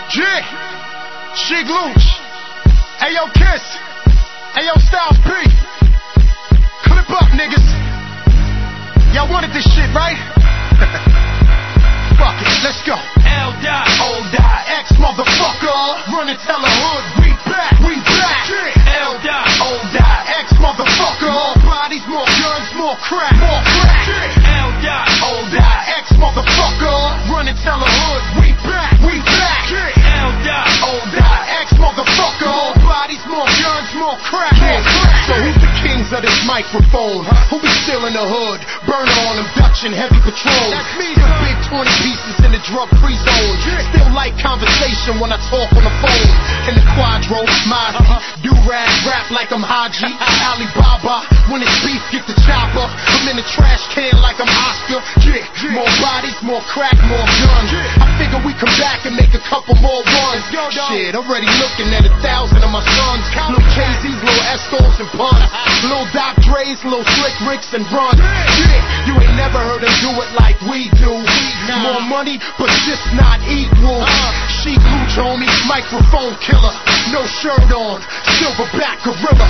G, Sheek Louch, Ayo Kiss, Ayo Styles P. Clip up, niggas. Y'all wanted this shit, right? Fuck it, let's go. L die, O die, X motherfucker. Run and tell the hood, we back, we back. L die, O die, X motherfucker. More bodies, more guns, more crack, more crack. L die, O die, X motherfucker. Run and tell the hood, we back, we back. L die, O die, X motherfucker. More bodies, more guns, more crack, more crack. So who's the kings of this microphone? Who be still in the hood? Burner on them, Dutch and heavy patrol. That's me, the big 20 pieces in the drug-free zone. Still like conversation when I talk on the phone. In the quadro, Mozzie, do-rag, rap like I'm Haji, Alibaba. When it's beef, get the chopper. I'm in the trash can like I'm Oscar. More bodies, more crack, more guns. I figure we come back and make a couple more runs. Shit, already looking at 1,000 of my sons. Lil KZ's, Lil Escos and Puns. Lil Doc Dre's, Lil Slick Ricks and Runs. You ain't never heard them do it like we do. More money, but just not equal. Sheek Louch, homie, microphone killer. No shirt on, silverback gorilla.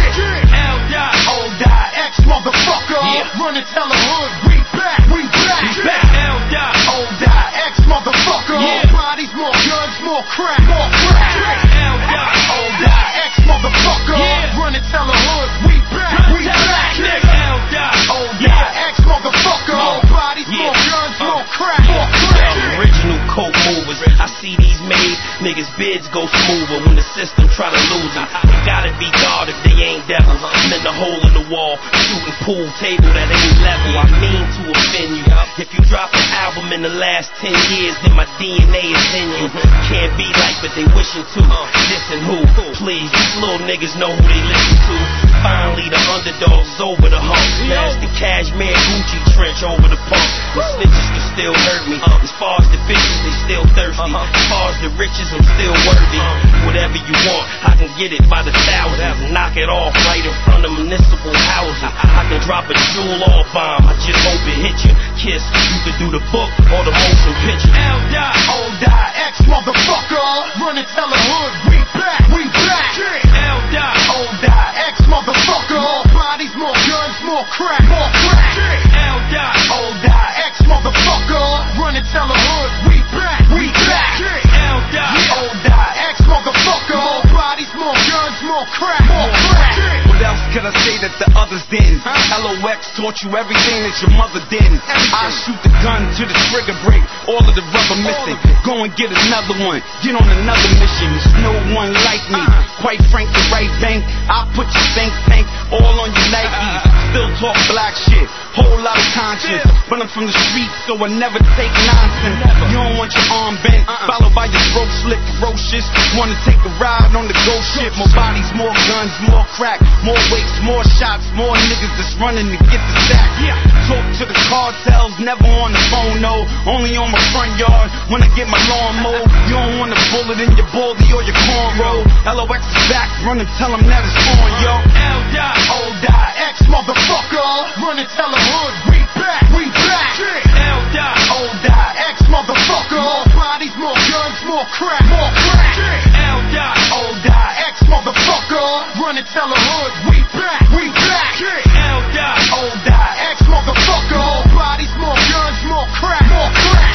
L die, O die, X motherfucker. Run and tell the hood, we back, we back. L die, O die, X motherfucker. More bodies, more guns, more crack, more crack. L die, O die, X motherfucker. Run and tell the hood, we back, we back. L die, O die, X motherfucker. More bodies, more guns, more crack, more crack. Original coke movers, I see these made niggas' bids go smoother when the system try to lose them. They gotta be God if they ain't devils. I'm in the hole in the wall, shooting pool table that ain't level. I mean to offend you. If you drop an album in the last 10 years, then my DNA is in you. Can't be like, but they wishing to. Listen who? Please, these little niggas know who they listen to. Finally, the underdogs is over the hump. That's the cashmere Gucci trench over the pump. The snitches can still hurt me. As far as the bitches, they still thirsty. As far as the riches, I'm still worthy. Whatever you want, I can get it by the thousands. Knock it off right in front of municipal houses. I can drop a jewel-all bomb. I just hope it hit you. Kiss, you could do the book or the motion picture. L die, O die, X motherfucker. Run and tell the hood, we back, we back. L die, O die, X motherfucker. More bodies, more guns, more crack, more crack. L die, O die, X motherfucker. Run and tell the hood, we back, we back. L die, O die, X motherfucker. More bodies, more guns, more crack, more crack. What else could I say that the others didn't? LOX taught you everything that your mother didn't. I shoot the gun to the trigger break, all of the rubber missing. Go and get another one, get on another mission. There's no one like me. Quite frank, the right bank, I'll put your bank tank all on your Nikes. Still talk black shit, whole lot of conscience. But I'm from the streets, so I never take nonsense. You don't want your arm bent, followed by your throat slit ferocious. Wanna take a ride on the ghost ship. More bodies, more guns, more crack, more weights, more shots, more niggas that's running to get the sack. Talk to the cartels, never on the phone, no. Only on my front yard when I get my lawn mowed. You don't want a bullet in your baldy or your cornrow. LOX is back, run and tell them that it's on, yo. L die, O die, X motherfucker. Run and tell the hood, we back, we back. L die, O die, X motherfucker. More bodies, more guns, more crack, more crack. L die, O die, X motherfucker. Run and tell the hood, we back, we back. L die, O die, X motherfucker. More bodies, more guns, more crack, more crack.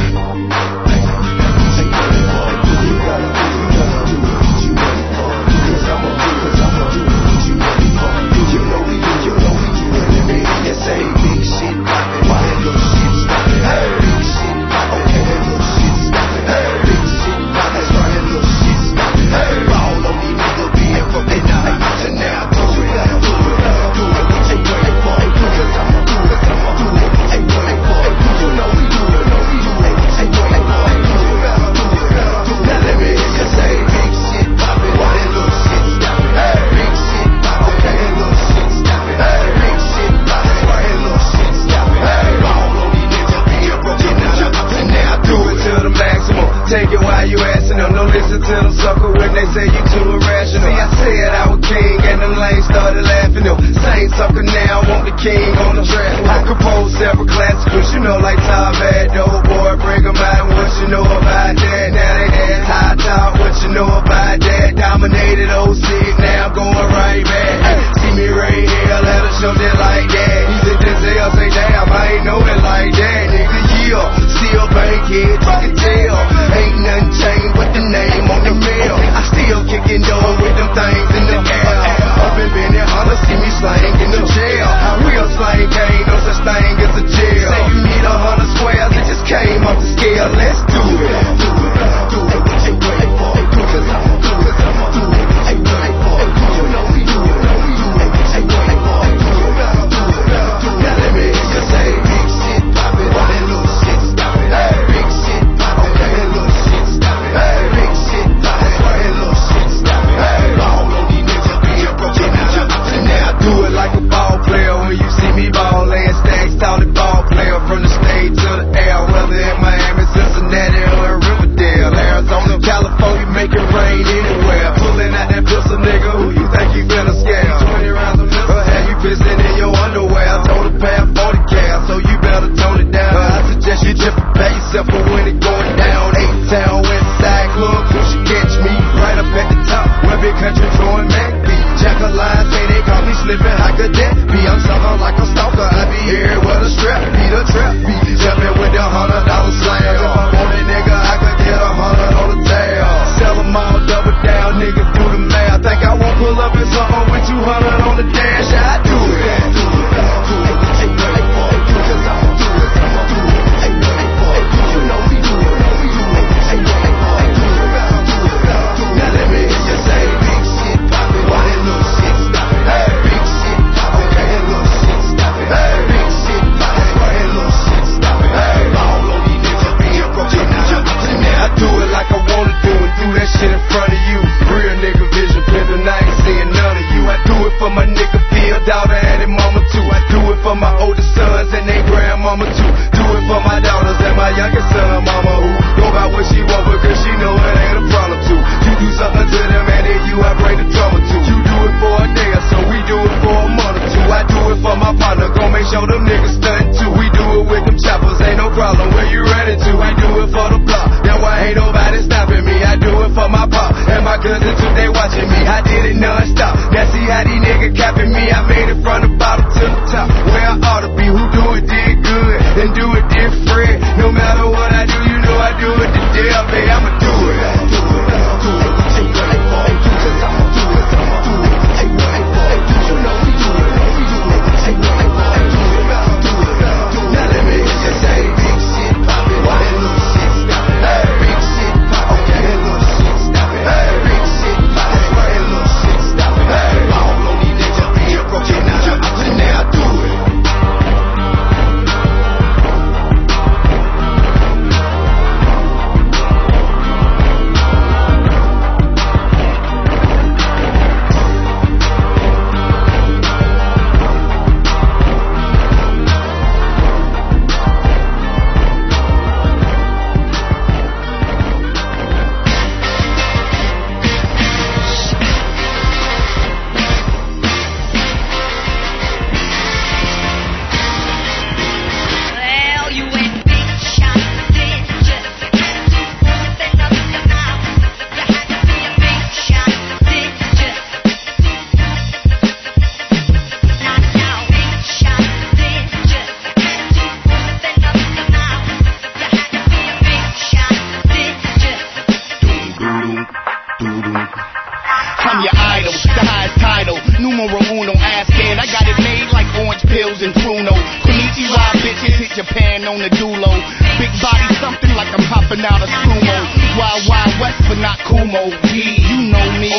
Take it while you asking them, don't listen to them sucker when they say you too irrational. See, I said I was king and them lanes started laughing. Them same sucker now want the king on the track. I compose several classicals, you know, like Tom Bad, Dope Boy, bring them out. What you know about that? Now they ask I'm your idol, the highest title, numero uno, ass scared. I got it made like orange pills and Pruno. Konnichiwa, bitches hit Japan on the dulo. Big body something like I'm hopping out of sumo. Wild, wild west, but not Kumo. You know me,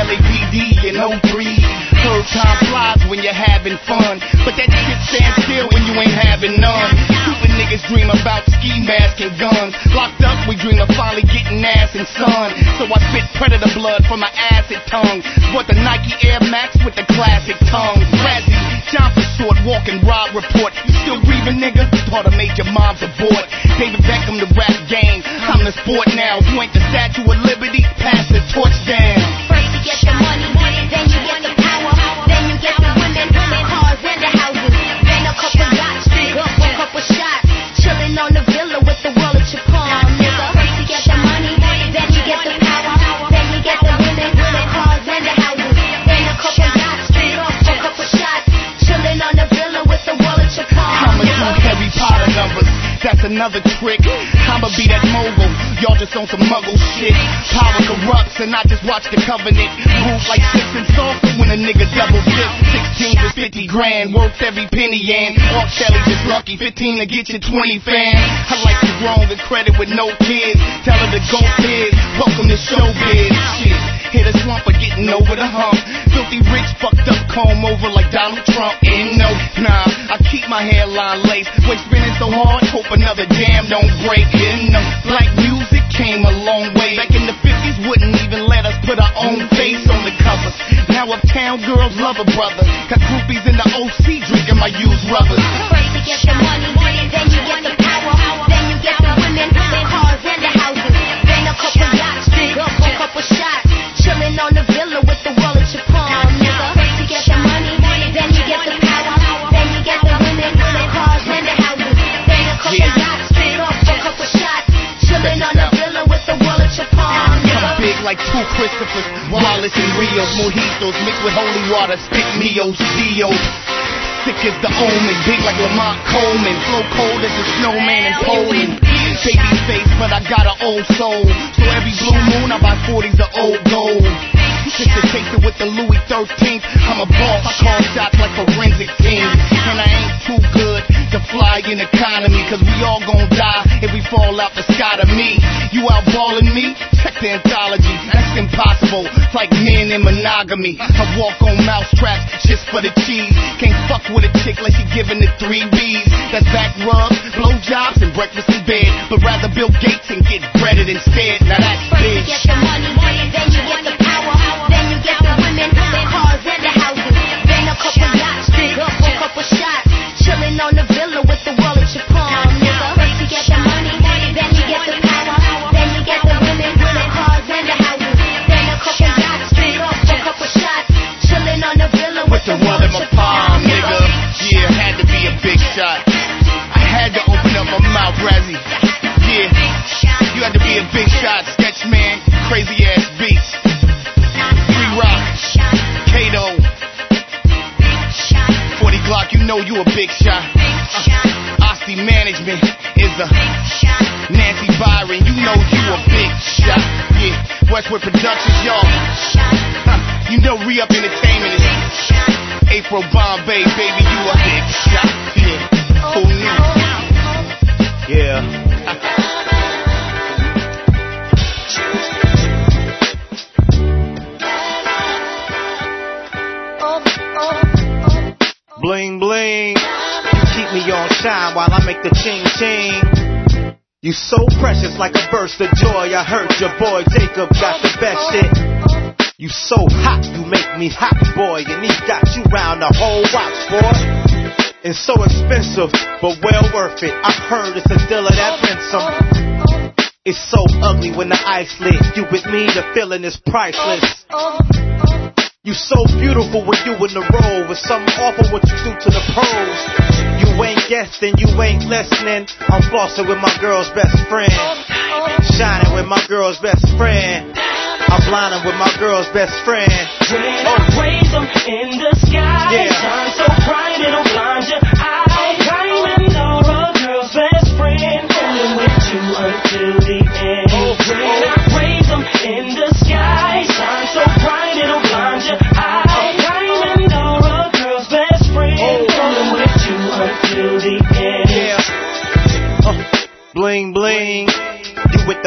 LAPD and 03. Third time flies when you're having fun, but that shit stands still when you ain't having none. Stupid niggas dream about ski masks and guns. Locked up, we dream of finally getting ass and sun. So I spit predator blood from my acid tongue. Bought the Nike Air Max with the classic tongue. Razzie, John for short, walking Rob report. You still breathing, nigga? Thought I made your mom's abort. David Beckham, the rap game. I'm the sport now. You ain't the Statue of Liberty, pass the torch down. First you get the money, then you get the power, then you get the women, cars and the houses, then a couple yachts, big up a couple shots, chilling on the villa with the world at your palm, nigga. First you get the money, then you get the power, then you get the women, cars and the houses, then a couple yachts, big up a couple shots, chilling on the villa with the world at your palm, I'ma do Harry Potter numbers, that's another trick. I'ma be that mogul, y'all just on some muggle shit. Power corrupts and I just watch the covenant move like chips and salsa when a nigga double dip. 16 is 50 grand, worth every penny and Mark Shelley just lucky, 15 to get you 20 fans. I like to grow the credit with no kids, tell her to go kids, welcome to showbiz. Shit, hit a slump for getting over the hump. Filthy rich, fucked up, comb over like Donald Trump. And no, nah, I keep my hairline laced, waist spinning so hard, hope another jam don't break. You know, black music came a long way. Back in the 50s, wouldn't even let us put our own face on the covers. Now uptown girls love a brother, got groupies in the OC drinking my used rubbers. First you get the money, then you get the power, then you get the women, cars and the houses, then a couple yachts, big up a couple shots, chilling on the villa with the world at your palm, nigga. First you get the money, then you get the power, then you get the women, cars and the houses, then a couple yachts, big up a couple shots, chilling on the villa with the world at your palm, nigga. I'm big like two Christophers, Wallace and Rios, mojitos mixed with holy water, stick meos, Dios. Sick as the omen, big like Lamont Coleman, flow cold as a snowman in Poland. Baby face, but I got an old soul, so every blue moon I buy 40s of old gold. Just to taste it with the Louis 13th, I'm a boss, I call shots like forensic teams. And I ain't too good to fly in economy, cause we all gon' die if we fall out the sky to me. You outballing me? Check the anthology, that's impossible, it's like men in monogamy. I walk on mousetraps, just for the cheese. Can't fuck with a chick like she giving the 3 B's. That's back rubs, blowjobs, and breakfast in bed. But rather Bill Gates and get breaded instead. Now that's First big. you get the money, then you get the power, then you get the women, cars and the houses, then a couple yachts, big up a couple shots, chilling on the villa with the world at your palm, nigga. First you get the money, then you get the power, then you get the women, cars and the houses, then a couple yachts, big up a couple shots, chilling on the villa with the world at your palm, nigga. Yeah, had to be a big shot. I had to open up my mouth, Razzie. Yeah, you had to be a big shot, Sketchman, crazy ass beats. Free Rock, Kato, 40 Glock, you know you a big shot. Osti Management is a Nancy Byron, you know you a big shot. Yeah, Westwood Productions, y'all. You know Re-Up Entertainment is April Bombay, baby, you a big shot. Yeah, who knew? Yeah. Bling bling, you keep me on shine while I make the ching ching. You so precious like a burst of joy. I heard your boy Jacob got the best shit. You so hot, you make me hot, boy, and he got you round the whole watch, boy. It's so expensive, but well worth it. I heard it's a dealer that rents some. It's so ugly when the ice lit. You with me, the feeling is priceless. You so beautiful when you in the role. With something awful what you do to the pros. You ain't guessing, you ain't listening. I'm flossing with my girl's best friend. Shining with my girl's best friend. I'm blinding with my girl's best friend. When I raise them in the sky, Yeah. shine so bright it'll blind your eyes. Diamond are a girl's best friend, holding with you until the end. When I raise them in the sky, shine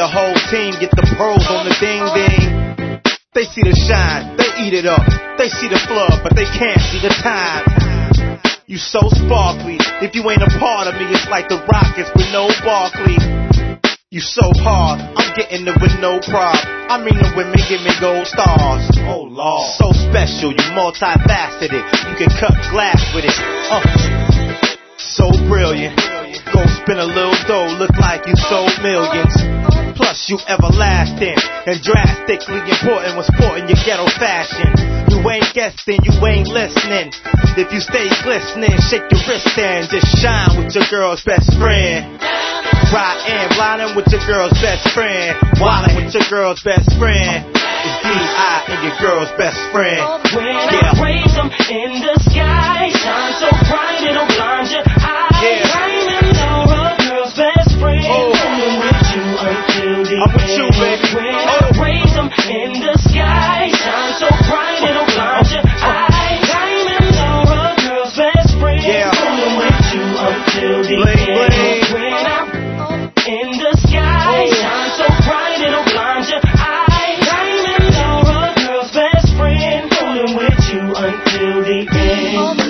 the whole team get the pearls on the ding ding. They see the shine, they eat it up. They see the flood, but they can't see the time. You so sparkly, if you ain't a part of me, it's like the Rockets with no Barkley. You so hard, I'm getting it with no prop. I mean the women give me gold stars. Oh Lord, so special, you multifaceted. You can cut glass with it. So brilliant. Go spin a little dough, look like you sold millions. Plus you everlasting and drastically important when sporting your ghetto fashion. You ain't guessing, you ain't listening. If you stay glistening, shake your wrist and just shine with your girl's best friend. Riding, blinding with your girl's best friend. Wildin' with your girl's best friend. It's D.I. and your girl's best friend. When I raise them in the sky, shine so bright it'll blind your eyes. Diamonds are a girl's best friend. I'm with you until the I'm with you, baby. When I raise them in the sky, shine so bright it'll blind your eyes. Diamonds are a girl's best friend. I'm with you until the end. When I'm in the sky, shine so bright it'll blind your eyes. Diamonds are a girl's best friend. Holding with you until the end.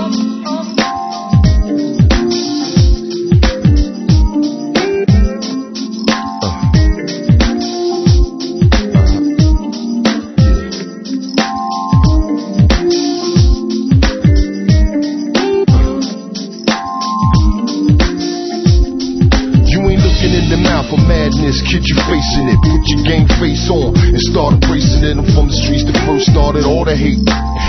Kid, you facing it, put your game face on and start embracing it. I'm from the streets that first started all the hate.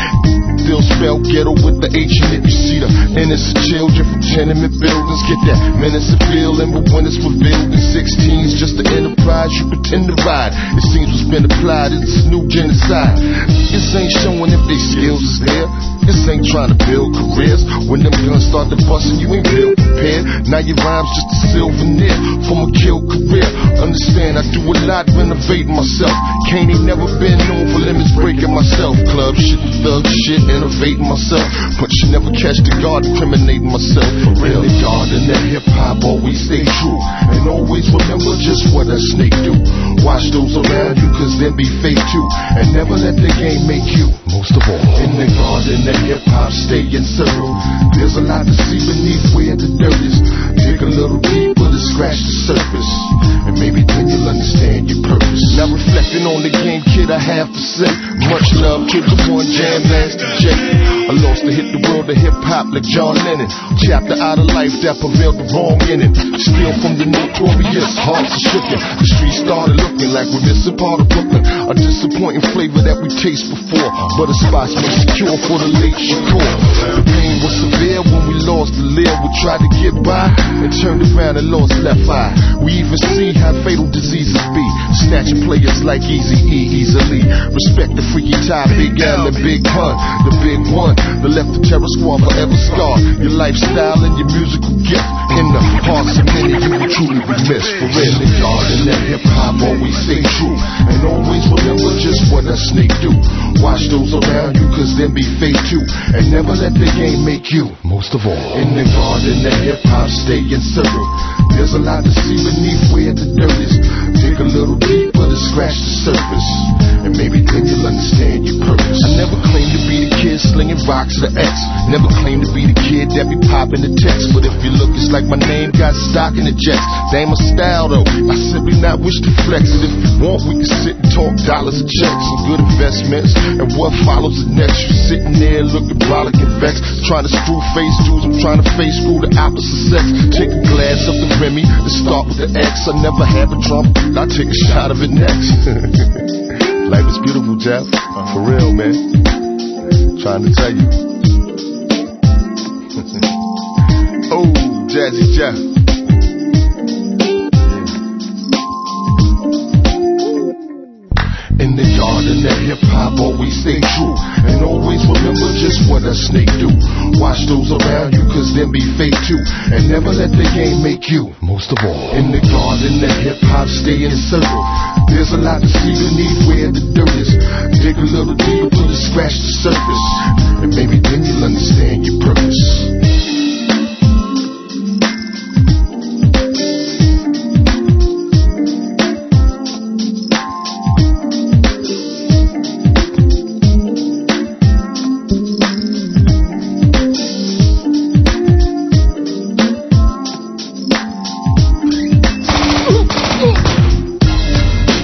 Still spell ghetto with the H in it. You see the innocent children from tenement buildings get that menacing feeling, but when it's revealed in 16's just the enterprise you pretend to ride. It seems what's been applied is this new genocide. This ain't showing if they skills is there. This ain't trying to build careers. When them guns start to bustin', you ain't real prepared. Now your rhyme's just a souvenir from a kill career. Understand, I do a lot renovating myself. Kane ain't never been known for limits breaking myself. Club shit, thug shit, innovating myself. But you never catch the guard incriminating myself. For real, the guard and that hip-hop always stay true. And always remember just what a snake do. Watch those around you, cause they be fake too. And never let the game make you. Most of all, in the garden that hip-hop stay in circle. There's a lot to see beneath where the dirt is. Dig a little deeper to scratch the surface. And maybe then you'll understand your purpose. Now reflecting on the game, kid, I have to say much love to the one jam master J. I lost to hit the world of hip-hop like John Lennon. Chapter out of life that prevailed the wrong ending. Steal from the notorious, hearts are stricken. The streets started looking like we're missing part of Brooklyn. A disappointing flavor that we taste before, but a spot's made secure for the late Shakur. The pain was severe when we lost the lil. We tried to get by and turned around and lost left eye. We even see how fatal diseases be. Snatching players like Eazy-E easily. Respect the freaky tie, Big L and Big Pun. The big one, the left the terror squad forever scarred. Your lifestyle and your musical gift in the hearts of many you will truly be missed. For real, the garden that hip-hop always stay true. And always remember just what a snake do. Watch those around you, cause them be fake too. And never let the game make you. Most of all, in the garden that hip-hop stay in circle. There's a lot to see beneath where the dirt is. Dig a little deeper to scratch the surface. And maybe then you'll understand your purpose. I never claimed to be the kid slinging rocks to X. Never claimed to be the kid that be popping the text. But if you look, it's like my name got stock in the jets. That ain't my style though. I simply not wish to flex it. If you want, we can sit and talk dollars and checks. Some good investments. And what follows the next? You sitting there looking brolic and vexed. Trying to screw face dudes. I'm trying to face screw the opposite sex. Take a glass of the Remy to start with the X. I never have a drum. I'll take a shot of it next. Life is beautiful, Jeff. For real, man. Trying to tell you. Oh, Jazzy Jeff. In the garden that hip-hop always stay true. And always remember just what a snake do. Watch those around you, cause them be fake too. And never let the game make you. Most of all, in the garden that hip-hop stay in circle. There's a lot to see beneath where the dirt is. Dig a little deeper to scratch the surface. And maybe then you'll understand your purpose.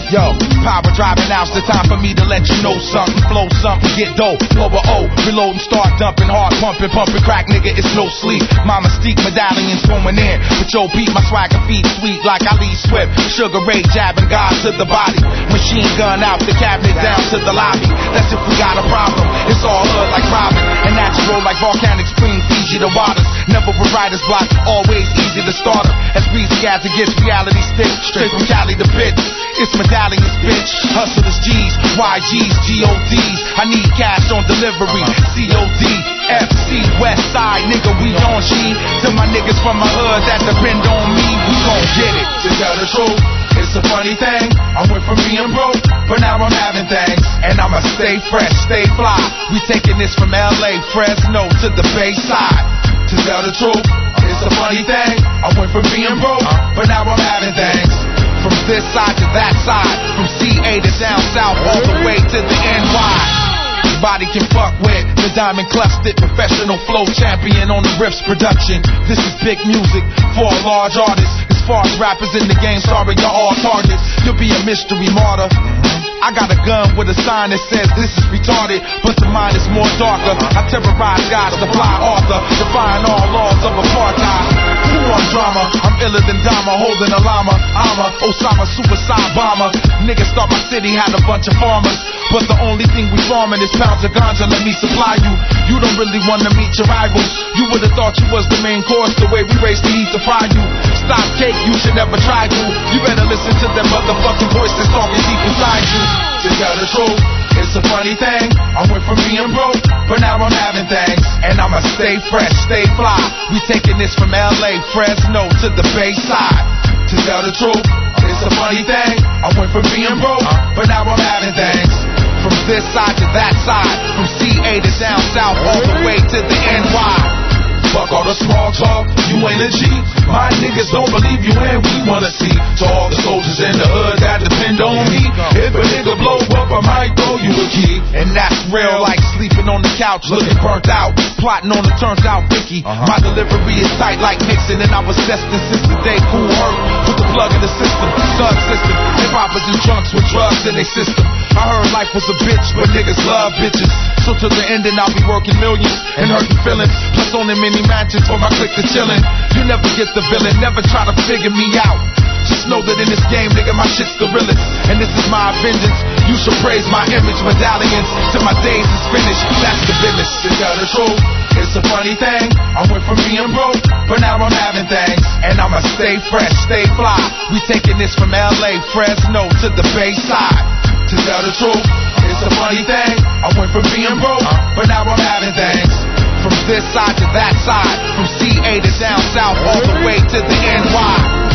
Yo, power driving out's the time for me to let you know something. Flow something, get dope, over O. Reload and start dumping, hard pumping crack, nigga, it's no sleep. My mystique medallions going in. But yo, beat my swagger feet sweet like Ali Swift. Sugar Ray jabbing God to the body. Machine gun out the cabinet down to the lobby. That's if we got a problem. It's all hood like Robin. And natural like volcanic spring, Fiji the waters. Never with writer's block, always easy to start them. As breezy as it gets, reality sticks. Straight from Cali to Pitts. It's medallions, bitch. Hustlers, G's, YG's, GOD's. I need cash on delivery. COD, FC, West Side, nigga, we on G. To my niggas from my hood that depend on me, we gon' get it. To tell the truth, it's a funny thing. I went from being broke, but now I'm having things. And I'ma stay fresh, stay fly. We taking this from LA, Fresno to the Bay Side. To tell the truth, it's a funny thing. I went from being broke, but now I'm having things. From this side to that side, from CA to down south, all the way to the NY. Body can fuck with the diamond clustered professional flow champion on the Riffs production. This is big music for a large artist. As far as rappers in the game, sorry, you're all targets. You'll be a mystery martyr. I got a gun with a sign that says this is retarded, but the mind is more darker. I terrorize guys to fly author, defying all laws of apartheid. Who on drama? I'm iller than Dama, holding a llama. I'm a Osama suicide bomber. Niggas thought my city had a bunch of farmers, but the only thing we farming is pounds of ganja. Let me supply you. You don't really wanna meet your rivals. You would've thought you was the main course, the way we raise the heat to fry you. Stop cake, you should never try to. You better listen to them motherfucking voices talking deep inside you. To tell the truth, it's a funny thing. I went from being broke, but now I'm having things. And I'ma stay fresh, stay fly. We taking this from LA, Fresno to the Bay Side. To tell the truth, it's a funny thing. I went from being broke, but now I'm having things. From this side to that side, from CA to down south, all the way to the NY. Fuck all the small talk, you ain't a G. My niggas don't believe you and we wanna see. To all the soldiers in the hood that depend on me. If a nigga blow up, I might throw you a key. And that's real like sleeping on the couch, looking burnt out. Plotting on the turns out Vicky. My delivery is tight like Nixon, and I was destined since the day Cool hurt. Put the plug in the system, thug system. Hip-hoppers in trunks with drugs in their system. I heard life was a bitch, but niggas love bitches. So to the end, and I'll be working millions and hurting feelings. Plus on them many matches for my clique to chillin'. You never get the villain, never try to figure me out. Just know that in this game, nigga, my shit's the realest. And this is my vengeance. You should praise my image, medallions. Till my days is finished, that's the business. To tell the truth, it's a funny thing. I went from being broke, but now I'm having things. And I'ma stay fresh, stay fly. We taking this from LA, Fresno to the Bay Side. To tell the truth, it's a funny thing. I went from being broke, but now I'm having things. From this side to that side, from CA to down south, all the way to the NY.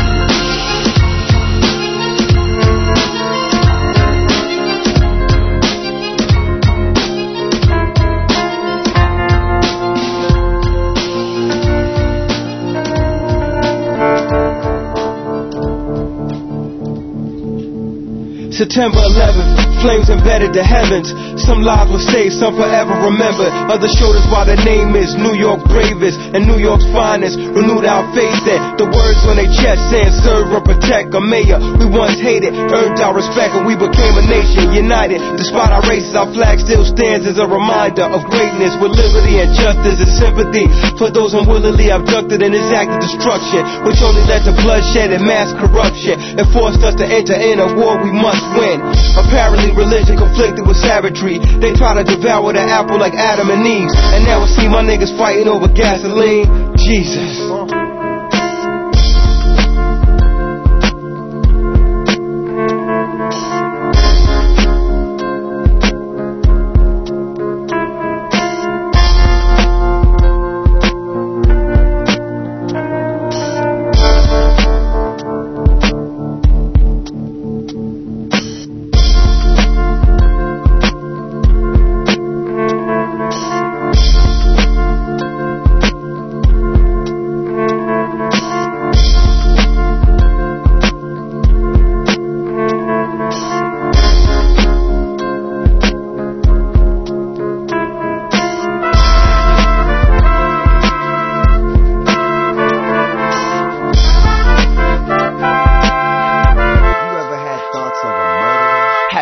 September 11th, flames embedded the heavens. Some lives will stay, some forever remembered. Others showed us why the name is New York bravest and New York's finest. Renewed our faith in the words on their chest saying serve or protect. A mayor we once hated, earned our respect, and we became a nation united. Despite our races, our flag still stands as a reminder of greatness with liberty and justice and sympathy for those unwillingly abducted in this act of destruction, which only led to bloodshed and mass corruption and forced us to enter in a war we must win. Apparently religion conflicted with savagery. They try to devour the apple like Adam and Eve, and now I see my niggas fighting over gasoline. Jesus.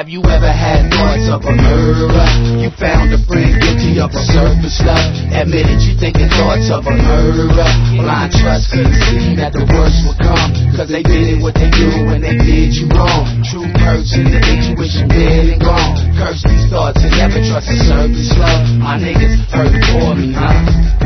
Have you ever had thoughts of a murderer? You found a friend guilty of a surface love. Admitted you thinking thoughts of a murderer. Blind trust couldn't see that the worst would come, cause they did what they do when they did you wrong. True hurts in the intuition dead and gone. Curse these thoughts and never trust a surface love. My niggas hurt for me, huh?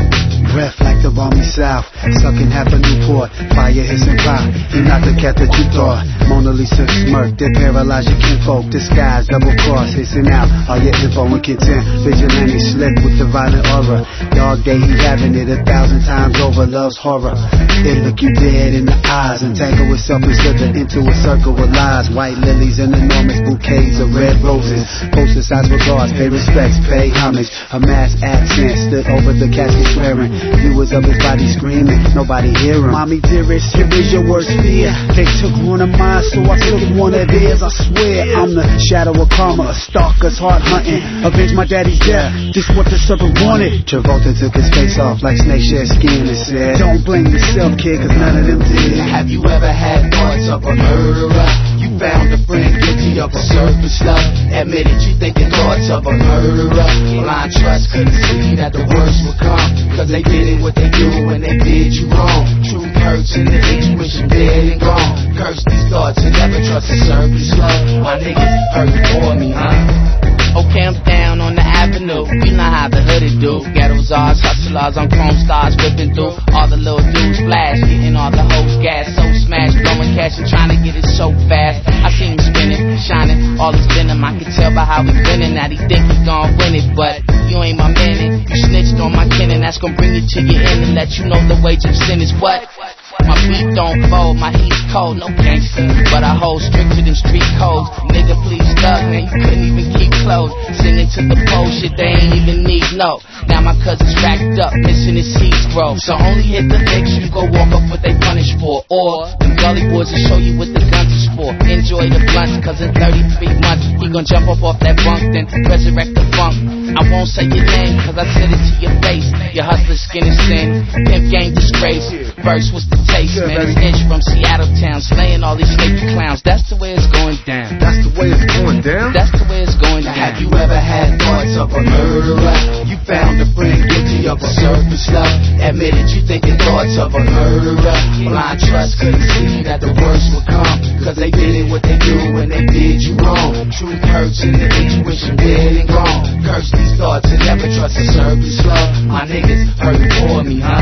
Breath like the balmy south, sucking half a Newport, fire hissing pop. He not the cat that you thought. Mona Lisa smirk, they paralyze your kinfolk. Disguise, double cross, hissing out all your info and content. Vigilante slick with the violent aura. Dog day he having it 1,000 times over. Loves horror. It look you dead in the eyes. Entangle itself and slither into a circle of lies. White lilies and enormous bouquets of red roses. Poster size regards, pay respects, pay homage. A mass accent stood over the casket swearing. Viewers of his body screaming, nobody hear him. Mommy dearest, here is your worst fear. They took one of mine, so I took one of theirs. I swear, I'm the shadow of karma, a stalker's heart hunting. Avenge my daddy's death, this what the serpent wanted. Travolta took his face off like snake shed skin and said, don't blame yourself, kid, cause none of them did. Have you ever had thoughts of a murderer? You found a friend guilty of a surface love. Admitted you thinking thoughts of a murderer. Blind trust couldn't see that the worst would come, cause they did what they do when they did you wrong. Truth hurts and the intuition dead and gone. Curse these thoughts and never trust a surface love. My niggas hurt for me, huh? Okay, I'm down on the avenue. You know how the hooded do. Ghetto czars, hustlers on chrome stars whipping through. All the little dudes flash, getting all the hoes gas. So smash, blowing cash and trying to get it so fast. I seen him spinning, shining, all his venom. I can tell by how he grinning that he think he gon' win it. But you ain't my man, you snitched on my kin, and that's gon' bring you to your end and let you know the wage of sin is what? My beat don't fold, my heat's cold, no gangster, but I hold strict to them street codes. Nigga, please thug, man, you couldn't even keep close. Singing to the pole, shit they ain't even need, no. Now my cousin's racked up, missing his seeds grow. So only hit the licks, you go walk up what they punish for. Or them gully boys will show you what the guns is for. Enjoy the blunts, cause in 33 months, he gon' jump up off that bunk, then resurrect the funk. I won't say your name, cause I said it to your face. Your hustler skin is thin, pimp game disgrace. Verse was the taste, man, it's Inch from Seattle town, slaying all these fake clowns. That's the way it's going down. That's the way it's going down? That's the way it's going down. Have you ever had thoughts of a murderer? You found a friend guilty of a surface love. Admitted you thinking thoughts of a murderer. Blind trust couldn't see that the worst would come, cause they did what they do when they did you wrong. Truth hurts and the intuition dead and gone. Curse these thoughts and never trust a surface love. My niggas hurt for me, huh?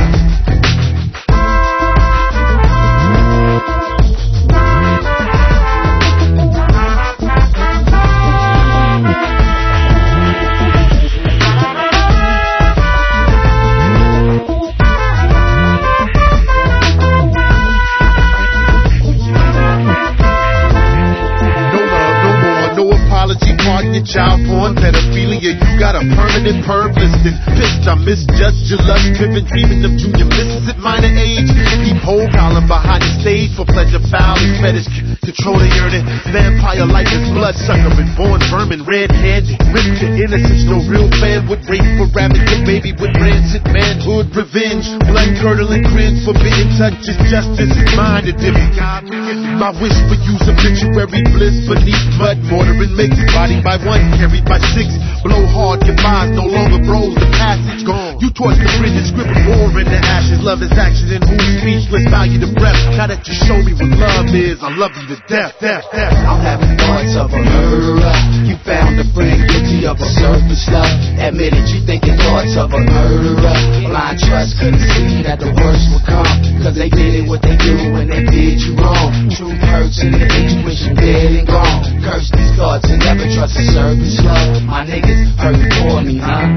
Pardon your child porn, pedophilia, you got a permanent perv listed. Pissed, I misjudged your lust, driven, dreaming of junior misses at minor age. Peephole, column behind the stage for pleasure, foul and fetish. Control the yearning, vampire life is bloodsucker and born vermin, red-handed. Ripped to innocence, no real fan would rape for rabbit, your baby with rancid manhood, revenge. Blood-curdling cringe, forbidden touch is justice, is mine to dimmy. My wish for you's obituary bliss beneath mud, mortar and mix. Body by one, carried by six. Blow hard, goodbyes, no longer bros, the passage gone. You torch the bridge and scribble war in the ashes. Love is action and who's speechless, value the breath. Now that you show me what love is, I love you to death, death, death. I'm having thoughts of a murderer. You found a friend guilty of a surface love. Admitted you thinking thoughts of a murderer. Blind trust couldn't see that the worst would come, cause they did what they do when they did you wrong. Truth hurts and the intuition dead and gone. Curse these thoughts and never trust a surface love. My niggas hurt for me, huh?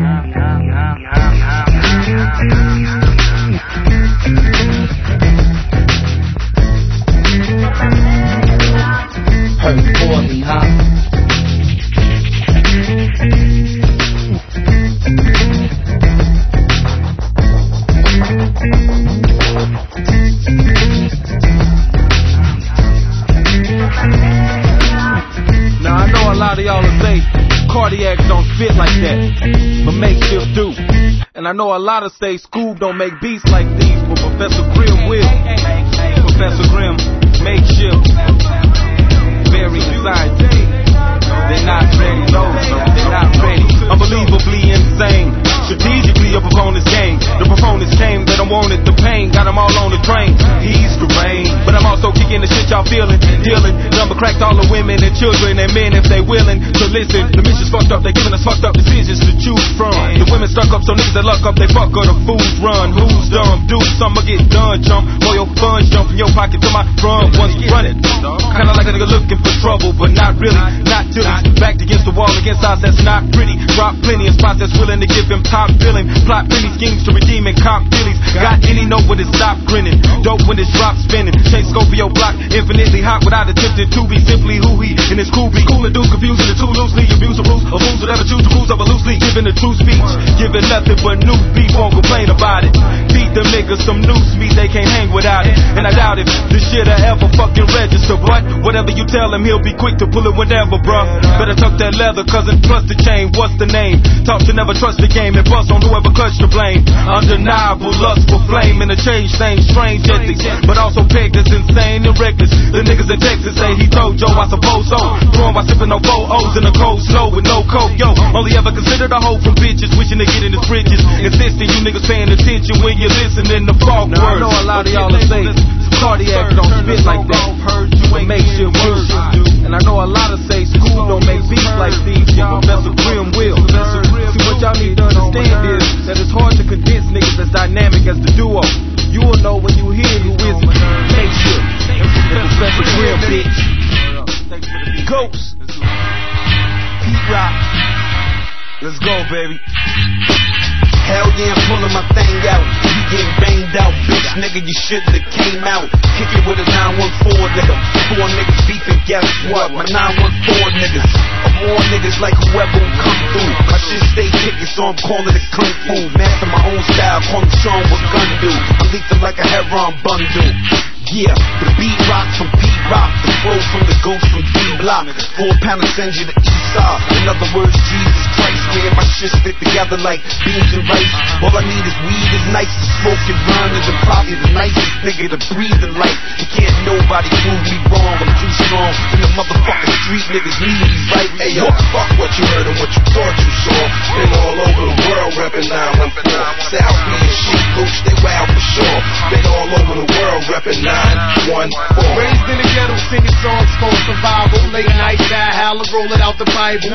Hurt for me, huh? Now I know a lot of y'all will say cardiacs don't fit like that, but makeshift do. And I know a lot of say Scoob don't make beats like these, but Professor Grimm will. Professor Grimm, makeshift, very scientific. The cracked all the women and children and men if they willing to listen. The mission's fucked up, they giving us fucked up decisions to choose from. The women stuck up, so niggas that luck up, they fuck or the fools run. Who's dumb? Do something get done, jump. Or your funds jump from your pocket to my front. Once you run it, kinda like a nigga looking for trouble, but not really. Not till he's backed against the wall, against us that's not pretty. Drop plenty of spots that's willing to give him top billing. Plot plenty schemes to redeem and cop dealies. Got any note when it stop grinning. Dope when it's drop spinning. Change Scorpio block, infinitely hot without attempting to be simply who he and his crew be. Cool and do confusing the too loosely. Abuse the rules of fools that ever choose to cruise over loosely. Giving the true speech, giving nothing but new beef, won't complain about it. Feed them niggas some news meat, they can't hang without it. And I doubt if this shit'll ever fucking register. But whatever you tell him, he'll be quick to pull it whenever, bruh. Better tuck that leather, cousin, plus the chain. What's the name? Talk to never trust the game and bust on whoever clutched the blame. Undeniable lust for flame and a change, same strange ethics, but also pegged as insane and reckless. The niggas in Texas say he told Joe, I suppose so. Growing by sipping no 4 O's in the cold snow with no coat. Yo, only ever considered a hoe from bitches, wishing to get in his bridges. Insisting you niggas paying attention when you're listening to fault words. I know a lot of y'all will say Cardiac don't spit like that, but make shit worse. And I know a lot of say school don't make beats like these, but Professor Grimm will. See, what y'all need to understand is that it's hard to condense niggas as dynamic as the duo. You will know when you hear who is it. Make shit. It's Professor Grimm, bitch. Ghost. Pete Rock. Let's go, baby. Hell yeah, I'm pulling my thing out. You getting banged out, bitch, nigga, you shouldn't have came out. Kick it with a 914, nigga. 4 niggas beefing, guess what? My 914 niggas are more niggas like whoever who come through. My shit stay kicking, so I'm calling it kung fu. Master my own style, calling Sean what gun do. I'm lethal like a heron bundle. Yeah, the beat rock from P-Rock, the flow from the ghost from D-Block. 4 pounders send you to Esau. In other words, Jesus Christ, man, my shit fit together like beans and rice. All I need is weed, is nice to smoke and run, and I'm probably the nicest nigga to breathe in life. You can't nobody prove me wrong, I'm too strong. And the motherfucking street niggas need me right. Hey yo, fuck what you heard and what you thought you saw. Been all over the world reppin' 914. South being shit, Luch, they wild for sure. Been all over the world reppin' 914. Raised in the ghetto, singing songs for survival. Late night, bad holler, roll it out the Bible.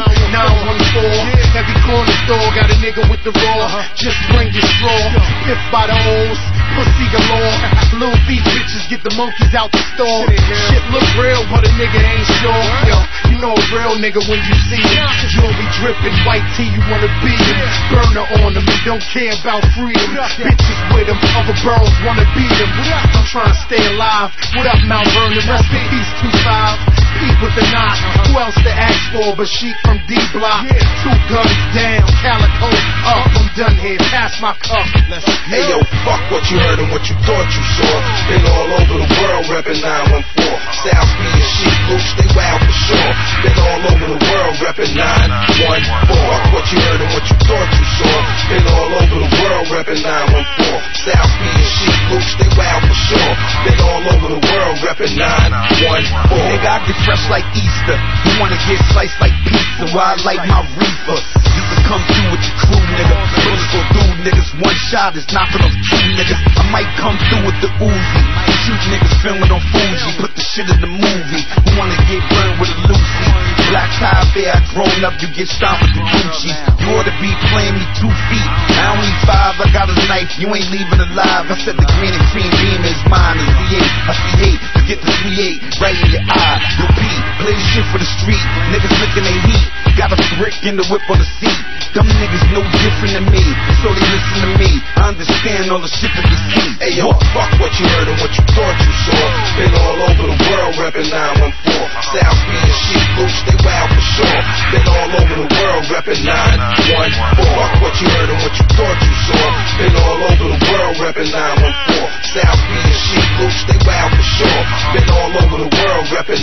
914, every corner store got a nigga with the raw. Just bring your straw. Piff by the holes, pussy galore. Little beef bitches get the monkeys out the store. Shit look real, but a nigga ain't sure. Yo, you know a real nigga when you see him. Jewelry dripping, white tee, you wanna be him. Burner on them and don't care about freedom. Bitches with him, other girls wanna beat him. I'm trying to stay alive. What up, Mount Vernon? Rest in peace, 2-5. Pete with the knot. Who else to ask for but Sheik from D-Block? 2 guns down, Calico up. I'm done here. Pass my cup. Hey yo, fuck what you heard and what you thought you saw. Been all over the world reppin' 914. South being shit, Luch, they wild for sure. Been all over the world reppin' 914. Fuck what you heard and what you thought you saw. Been all over the world reppin' 914. South being shit, Luch, they wild for sure. Been all over the world reppin' 914. Nigga, I get fresh like Easter. You wanna get sliced like pizza while I light my reefer. You can come through with your crew, nigga. Bullets go through niggas. 1 shot is knocking off 2 niggas. I might come through with the Uzi. Shoot niggas filming on Fuji. Put the shit in the movie. Who wanna get burned with a Lucy? Black tie bear, grown up, you get stomped with the Gucci. You ought to be playing me 2 feet. I only 5, I got a knife, you ain't leaving alive. I said the green and cream beam is mine. Is V8, I see hate, you get the 3-8 right in your eye. Yo P, play the shit for the street. Niggas licking they heat. Got a brick in the whip on the seat. Them niggas no different than me, so they listen to me. I understand all the shit that they see. Hey yo, fuck what you heard and what you thought you saw. Been all over the world reppin' 914. South being shit, Luch, they wild for sure. Been all over the world reppin' 914. Fuck what you heard and what you thought you saw. Been all over the world reppin' 914. South being shit, Luch, they wild for sure. Been all over the world reppin'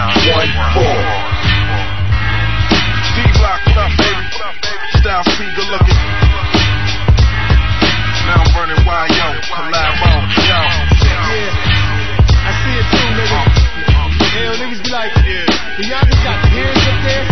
914. D-Block, what up, baby? Style C, good looking. Now I'm burning wide, yo. Collab on, yo. Yeah, I see it too, nigga. Hey, yo, niggas be like, y'all just got the hands up there.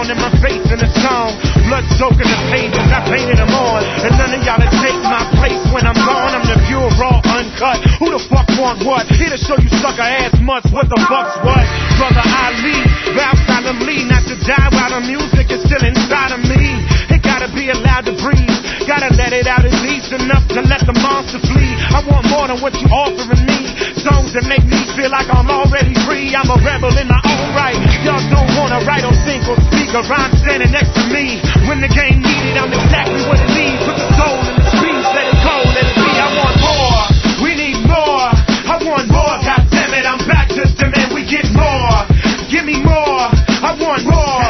in my face in a song. Blood soaking the pages, I painted them on. And none of y'all that take my place when I'm gone. I'm the pure, raw, uncut. Who the fuck want what? Here to show you sucker ass mutts. What the fuck's what? Brother Ali, vow solemnly not to die while the music is still inside of me. It gotta be allowed to breathe. Gotta let it out at least enough to let the monster flee. I want more than what you offering me. Songs that make me feel like I'm already free. I'm a rebel in my own right. Y'all don't wanna write on single speaker. I'm standing next to me. When the game needed, I'm exactly what it needs. Put the soul in the speech, let it go, let it be. I want more. We need more. I want more. God damn it, I'm back to demand. We get more. Give me more. I want more.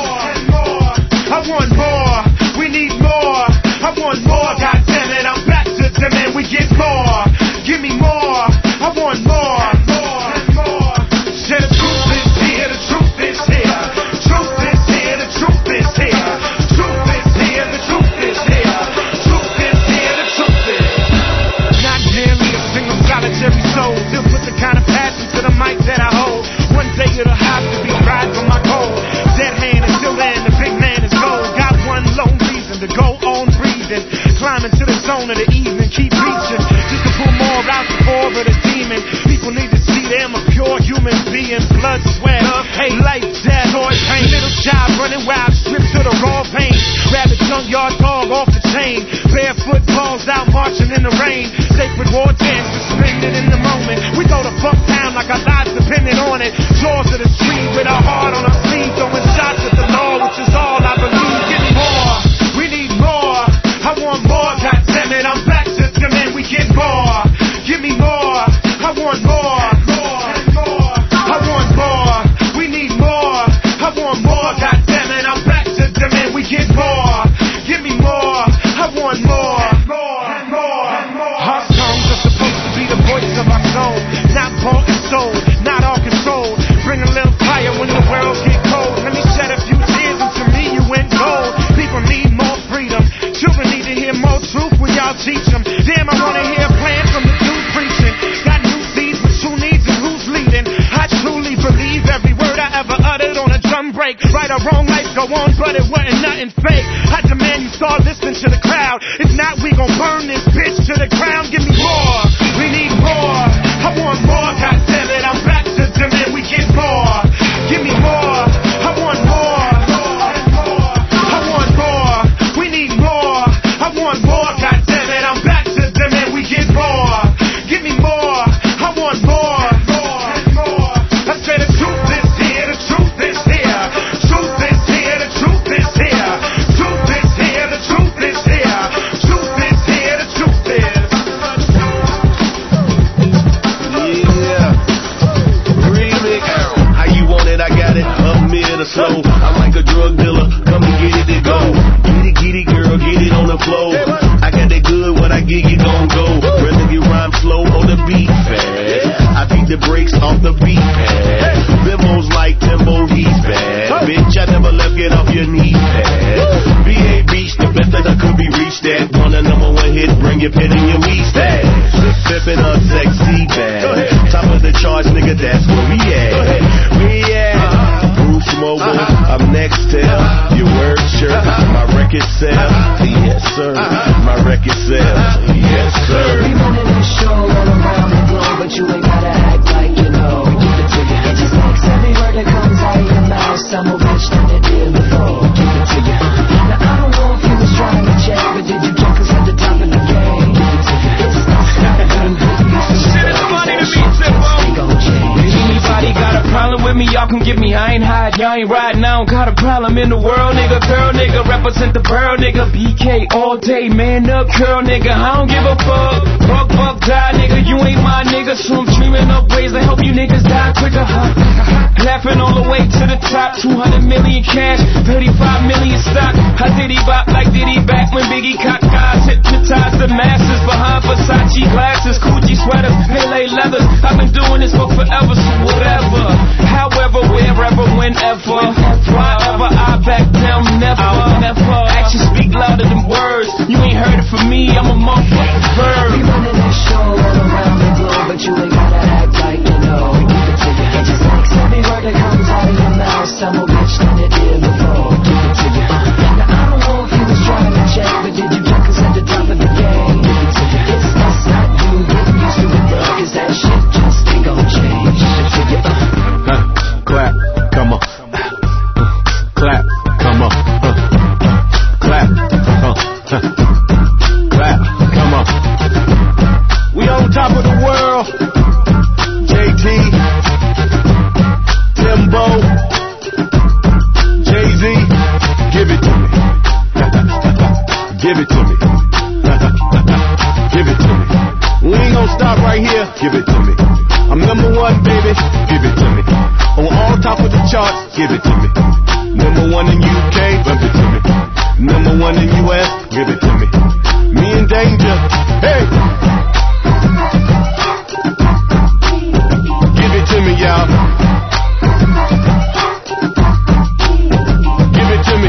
I want more. We need more. I want more. God damn it, I'm back to demand. We get more. Give me more. I want more. Say the truth is here. The truth is here. Truth is here. The truth is here. Truth is here. The truth is here. Truth is here. The truth is. Not nearly a single solitary soul. Still put the kind of passion to the mic that I hold. One day it'll have to be right for my goal. Dead hand is still in. The big man is gold. Got one lone reason to go on breathing. Climbing to the zone of the evening. Keep reaching. Just to pull more out the core of the demon. People need to see them a pure human being. Blood, sweat, hate, life, death, joy, pain. Little child running wild, stripped to the raw vein. Grab a junkyard dog off the chain. Barefoot balls out marching in the rain. Sacred war dance suspended in the moment. We throw the fuck down like our lives depended on it. Jaws of the street with our heart on our sleeve. Throwing shots at the law, which is all I believe. Give me more. We need more. I want more. God damn it, I'm back to demand. We get more. Give me more. I want more. I want more. We need more. I want more. God damn it, I'm back to demand. We get more. Give me more. I want more. Our songs are supposed to be the voice of our soul, not bought and sold, not all controlled. Bring a little fire when the world get cold. Let me shed a few tears and to me you went gold. People need more freedom. Children need to hear more truth when y'all teach them. Damn, I wanna hear a plan from the dude preaching. Got new seeds with true needs and who's leading. I truly believe every word I ever uttered on a drum break. Right or wrong, life go on, but it wasn't nothing fake. I demand you start listening to the crowd. If not, we gon' burn this bitch to the ground. Give me more. We need more. I want more. God damn it, I'm back to demand. We get more. Give me more. I want more. I want more. We need more. I want more. God damn it, I'm back to demand. We get more. Give me more. I want more. I say the truth is here. The truth is here. Truth is here. The truth is here. Truth is here. The truth is here. Truth is here. The truth is. Yeah. Remix. How you want it? I got it. Up mid or slow. I'm like a drug dealer. Come and get it and go. Get it, girl. Get it on the floor. I got that good. What I get, you gon' go. Rather you rhyme slow or the beat fast. I beat the brakes off the beat pad. Bimbo's like Timbo, he's bad. Bitch, I never left, get off your knees pad. B.A. Beach, the best that I could be reached at. Want a number one hit, bring your pit and your meat stash. Flippin' up sexy bad. Top of the charts, nigga, that's where we at. We at Bruce Mobile, I'm next to your word shirt. My record sell, yes sir. My record sell, yes sir. We running this show all around the globe, but you ain't gotta act like you know. We give it to you. It just makes every word that comes out of your mouth sound more rich than it did before. Give it to you. Now I don't know if you was trying to check, but did you check us at the top of the game? Give it to you. It's not Shit is funny to me, Timbo. Anybody got a problem with me, y'all can get me, I ain't hide, y'all ain't riding, I don't got a problem in the world, nigga, girl, nigga, represent the world, nigga, BK all day, man up, curl, nigga, I don't give a fuck, buck, die, nigga, you ain't my nigga, so I'm dreaming up ways to help you niggas die quicker, laughing all the way to the top, 200 million cash, 35 million stock, I diddy bop like Diddy back when Biggie cock guys hypnotized the masses, behind Versace glasses, Gucci sweaters, Pele leathers, I've been doing this for forever, so whatever, however, wherever, whenever, wherever I back down, never, actions speak louder than words, you ain't heard it from me, I'm a motherfucking bird. We running this show all around the globe, but you ain't gotta act like you know. It just makes every word that comes out of your mouth sound more rich than it did before. clap, come on, clap, clap, come on. We on top of the world. JT, Timbo, Jay-Z, give it to me. Give it to me. Give it to me. We ain't gonna stop right here. Give it to me. I'm number one, baby. Give it to me. On all top of the charts. Give it to me. Number one in UK. Give it to me. Number one in US. Give it to me. Me in danger. Hey. Give it to me, y'all. Give it to me.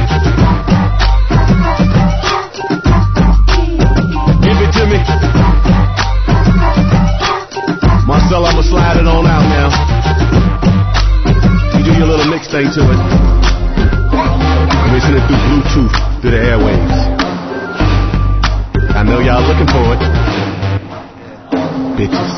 Give it to me. Marcel, I'ma slide it on out now. You do your little mix thing to it. I'm mixing it through Bluetooth, through the airwaves. I know y'all looking for it. Bitches.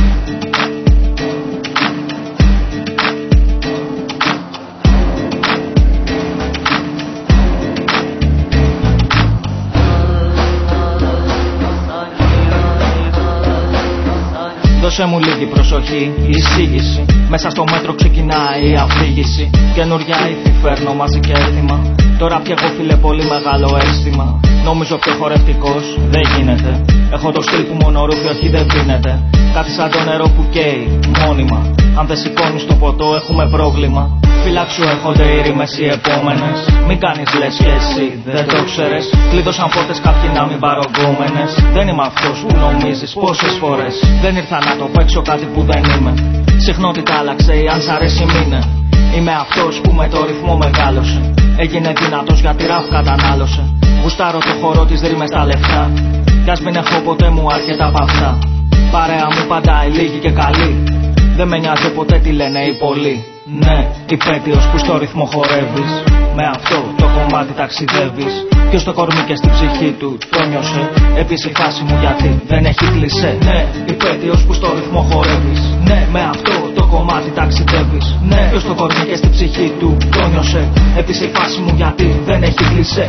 Δώσε μου λίγη προσοχή, η εισήγηση. Μέσα στο μέτρο ξεκινάει η αφήγηση. Καινούρια ήθη φέρνω μαζί και έθιμα. Τώρα πια έχω φίλε πολύ μεγάλο αίσθημα. Νόμιζω πιο χορευτικός, δεν γίνεται. Έχω το στυλ που μόνο ρούφι όχι δεν πίνεται. Κάτι σαν το νερό που καίει, μόνιμα. Αν δεν σηκώνεις το ποτό έχουμε πρόβλημα. Φυλάξου έχονται οι ρήμες οι επόμενες. Μην κάνεις λες και εσύ δεν το ξέρες. Κλείδωσαν πόρτες κάποιοι να μην παρογκούμενες. Δεν είμαι αυτός που νομίζεις πόσες φορές. Δεν ήρθα να το παίξω κάτι που δεν είμαι. Συχνότητα άλλαξε ή αν σ' αρέσει μείνε. Είμαι αυτός που με το ρυθμό μεγάλωσε. Έγινε δυνατός γιατί ραφ κατανάλωσε. Γουστάρω το χώρο της ρήμες τα λεφτά. Κι ας μην έχω ποτέ μου αρκετά απ' αυτά. Παρέα μου πάντα οι λίγοι και καλοί. Δεν με νοιάζει ποτέ τι λένε οι πολλοί. Ναι, υπέτειος που στο ρυθμό χορεύεις. Με αυτό το κομμάτι ταξιδεύεις. Ποιος στο κορμί και στην ψυχή του το νιώσε. Επίσης η φάση μου γιατί δεν έχει κλεισέ. Ναι, υπέτειος που στο ρυθμό χορεύεις. Ναι, με αυτό το κομμάτι ταξιδεύεις. Ναι, ποιος στο κορμί και στην ψυχή του το νιώσε. Επίσης η φάση μου γιατί δεν έχει κλεισέ.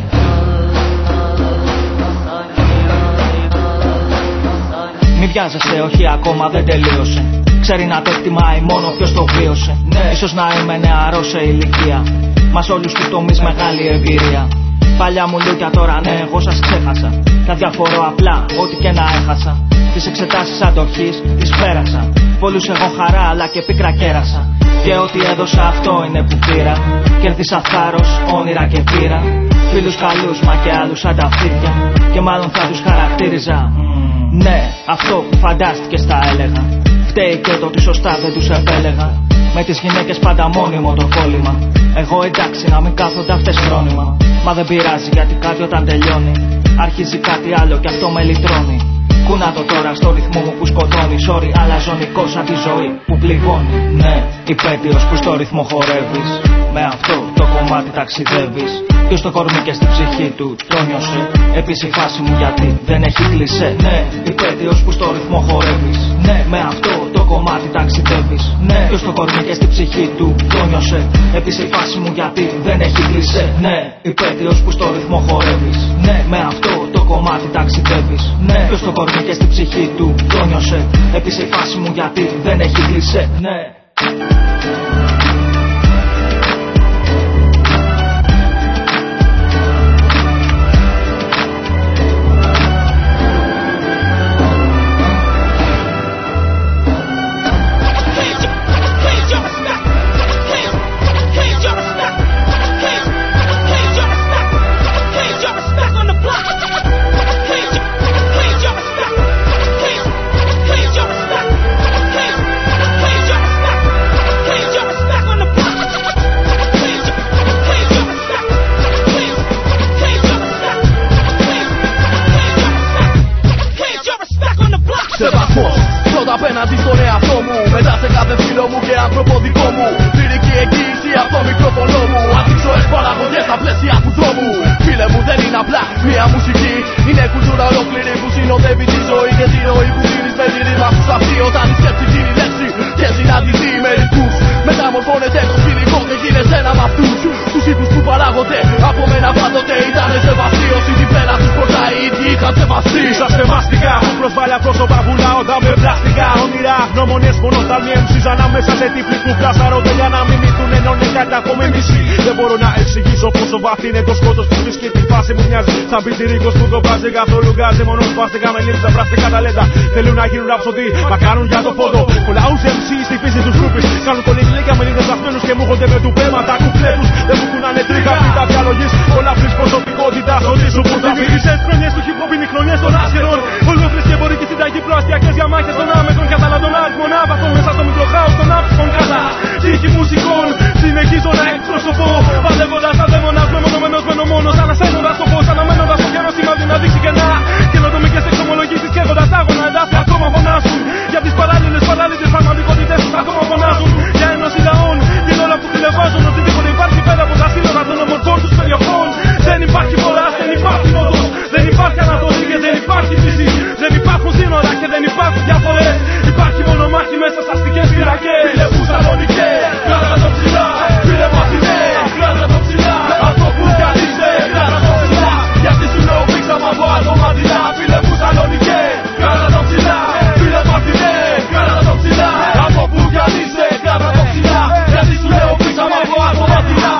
Μη βιάζεσαι, όχι ακόμα δεν τελείωσε. Ξέρει να το εκτιμάει μόνο ποιος το βίωσε. Ναι, ίσως να είμαι νεαρός σε ηλικία. Μα σε όλους τους τομείς μεγάλη εμπειρία. Παλιά μου λούκια τώρα ναι, εγώ σας ξέχασα. Κι αδιαφορώ απλά, ό,τι και να έχασα. Τις εξετάσεις αντοχής τις πέρασα. Πολλούς εγώ χαρά αλλά και πίκρα κέρασα. Και ό,τι έδωσα αυτό είναι που πήρα. Κέρδισα θάρρος, όνειρα και πήρα. Φίλους καλούς μα και άλλους σαν τα φίδια. Και μάλλον θα τους χαρακτήριζα. Ναι, αυτό που φαντάστηκες τα έλεγα. Φταίει και το ότι σωστά δεν τους επέλεγα. Με τις γυναίκες πάντα μόνιμο το κόλλημα. Εγώ εντάξει να μην κάθονται αυτές φρόνημα. Μα δεν πειράζει γιατί κάτι όταν τελειώνει αρχίζει κάτι άλλο και αυτό με λυτρώνει. Κούνα το τώρα στο ρυθμό μου που σκοτώνει. Sorry, αλαζονικό σαν τη ζωή που πληγώνει. Ναι, υπέτειος που στο ρυθμό χορεύεις. Με αυτό το κομμάτι ταξιδεύεις. Ποιος στο κορμί και στην ψυχή του το νιώσε. Επίσης η φάση μου γιατί δεν έχει κλεισέ. Ναι, υπέτειος που στο ρυθμό χορεύεις. Ναι, με αυτό το κομμάτι ταξιδεύεις. Ναι, ποιος στο κορμί και στην ψυχή του το νιώσε. Επίσης η φάση μου γιατί δεν έχει κλεισέ. Ναι, υπέτειος που στο ρυθμό χορεύεις. Ναι, με αυτό το κομμάτι ταξιδεύεις. Ναι, ποιος στο κορμί και στην ψυχή του το νιώσε. Επίσης η φάση μου γιατί δεν έχει κλεισέ. Ναι. παράγονται από μένα πάντοτε ήτανε σεβαστοί. Όσοι την πέρα τους πορτάει ήδη είχαν σεβαστεί. Είσαστε μαστικά που προσβάλλια πρόσωπα βουλάοντα με πλαστικά όνειρα. Γνώμονες μονοτάλμοι MCs ανάμεσα σε τύπλοι που πλασαρώνται για να μην μυθούν ενώνε κατά από με μισή. Δεν μπορώ να εξηγήσω πόσο βαθύ είναι το σκότος που βρίσκει τη φάση μου μοιάζει σαν πιτηρίκος που το βάζει καθόλου γκάζε. Μόνο σπάστηκα με λίμψα πράστηκα ταλέντα. Θέλουν να γίνουν ραψοδί, μα κάνουν για το πόντο. Κολλάους MC στη φύση τους ρούπης. Κάνουν κολυγλίκια με λίδες δασμένους και μου έχονται με του πέμα τα κουκλέ τους. Δεν μου κουνάνε τρίχα πίτα διαλογής. Πολλά πλής προσωπικότητας ότι σου που τα μυρίσες χρονιές του hip-hop είναι οι χρονιές των άσχερων. Ολόκληρες και εμπορική συνταγή προαστιακές για μάχες των άμετων. Καταλαβαίνω αριθμών άβαθο μέσα στο μικροχάος των άψυχων κατά τύχη μουσικών. Συνεχίζω να εκπροσωπώ παλεύοντας τα δαίμονα μεμονωμένος μόνος. Ανασένοντας το φως, αναμένοντας το καιρό σημάδι να δείξει κενά. Καινοτομικές εξομολογήσεις και έχοντας άγωνα εντάφια ακόμα φωνάζουν. Για τις παράλληλες πραγματικότητες τους ακόμα φωνάζουν. Για ένωση λαών και όλα που τηλεβάζουν. Οτιδήποτε υπάρχει πέρα από τα σύνορα των ομορφών τους περιοχών. Δεν υπάρχει φοράς, δεν υπάρχει νότος. Δεν υπάρχει ανατολή και δεν υπάρχει φύση. Δεν υπάρχουν σύνορα και δεν υπάρχουν διαφορές. Υπάρχει μόνο μάχη μέσα στις αστικές φυλακές. Φίλε μου Σαλονικέ, κράτα το ψηλά. Φίλε μου Αθηνέ, κράτα το ψηλά. Αυτό που κι αν είσαι, κράτα το ψηλά. Γιατί σου λέω πήξαμε από άτομα δειλά. Φίλε μου Σαλονικέ, κράτα το ψηλά. Φίλε μου Αθηνέ, κράτα το ψηλά. Από που κι αν είσαι, κράτα το ψηλά. Γιατί σου λέω πήξαμε από άτομα δειλά.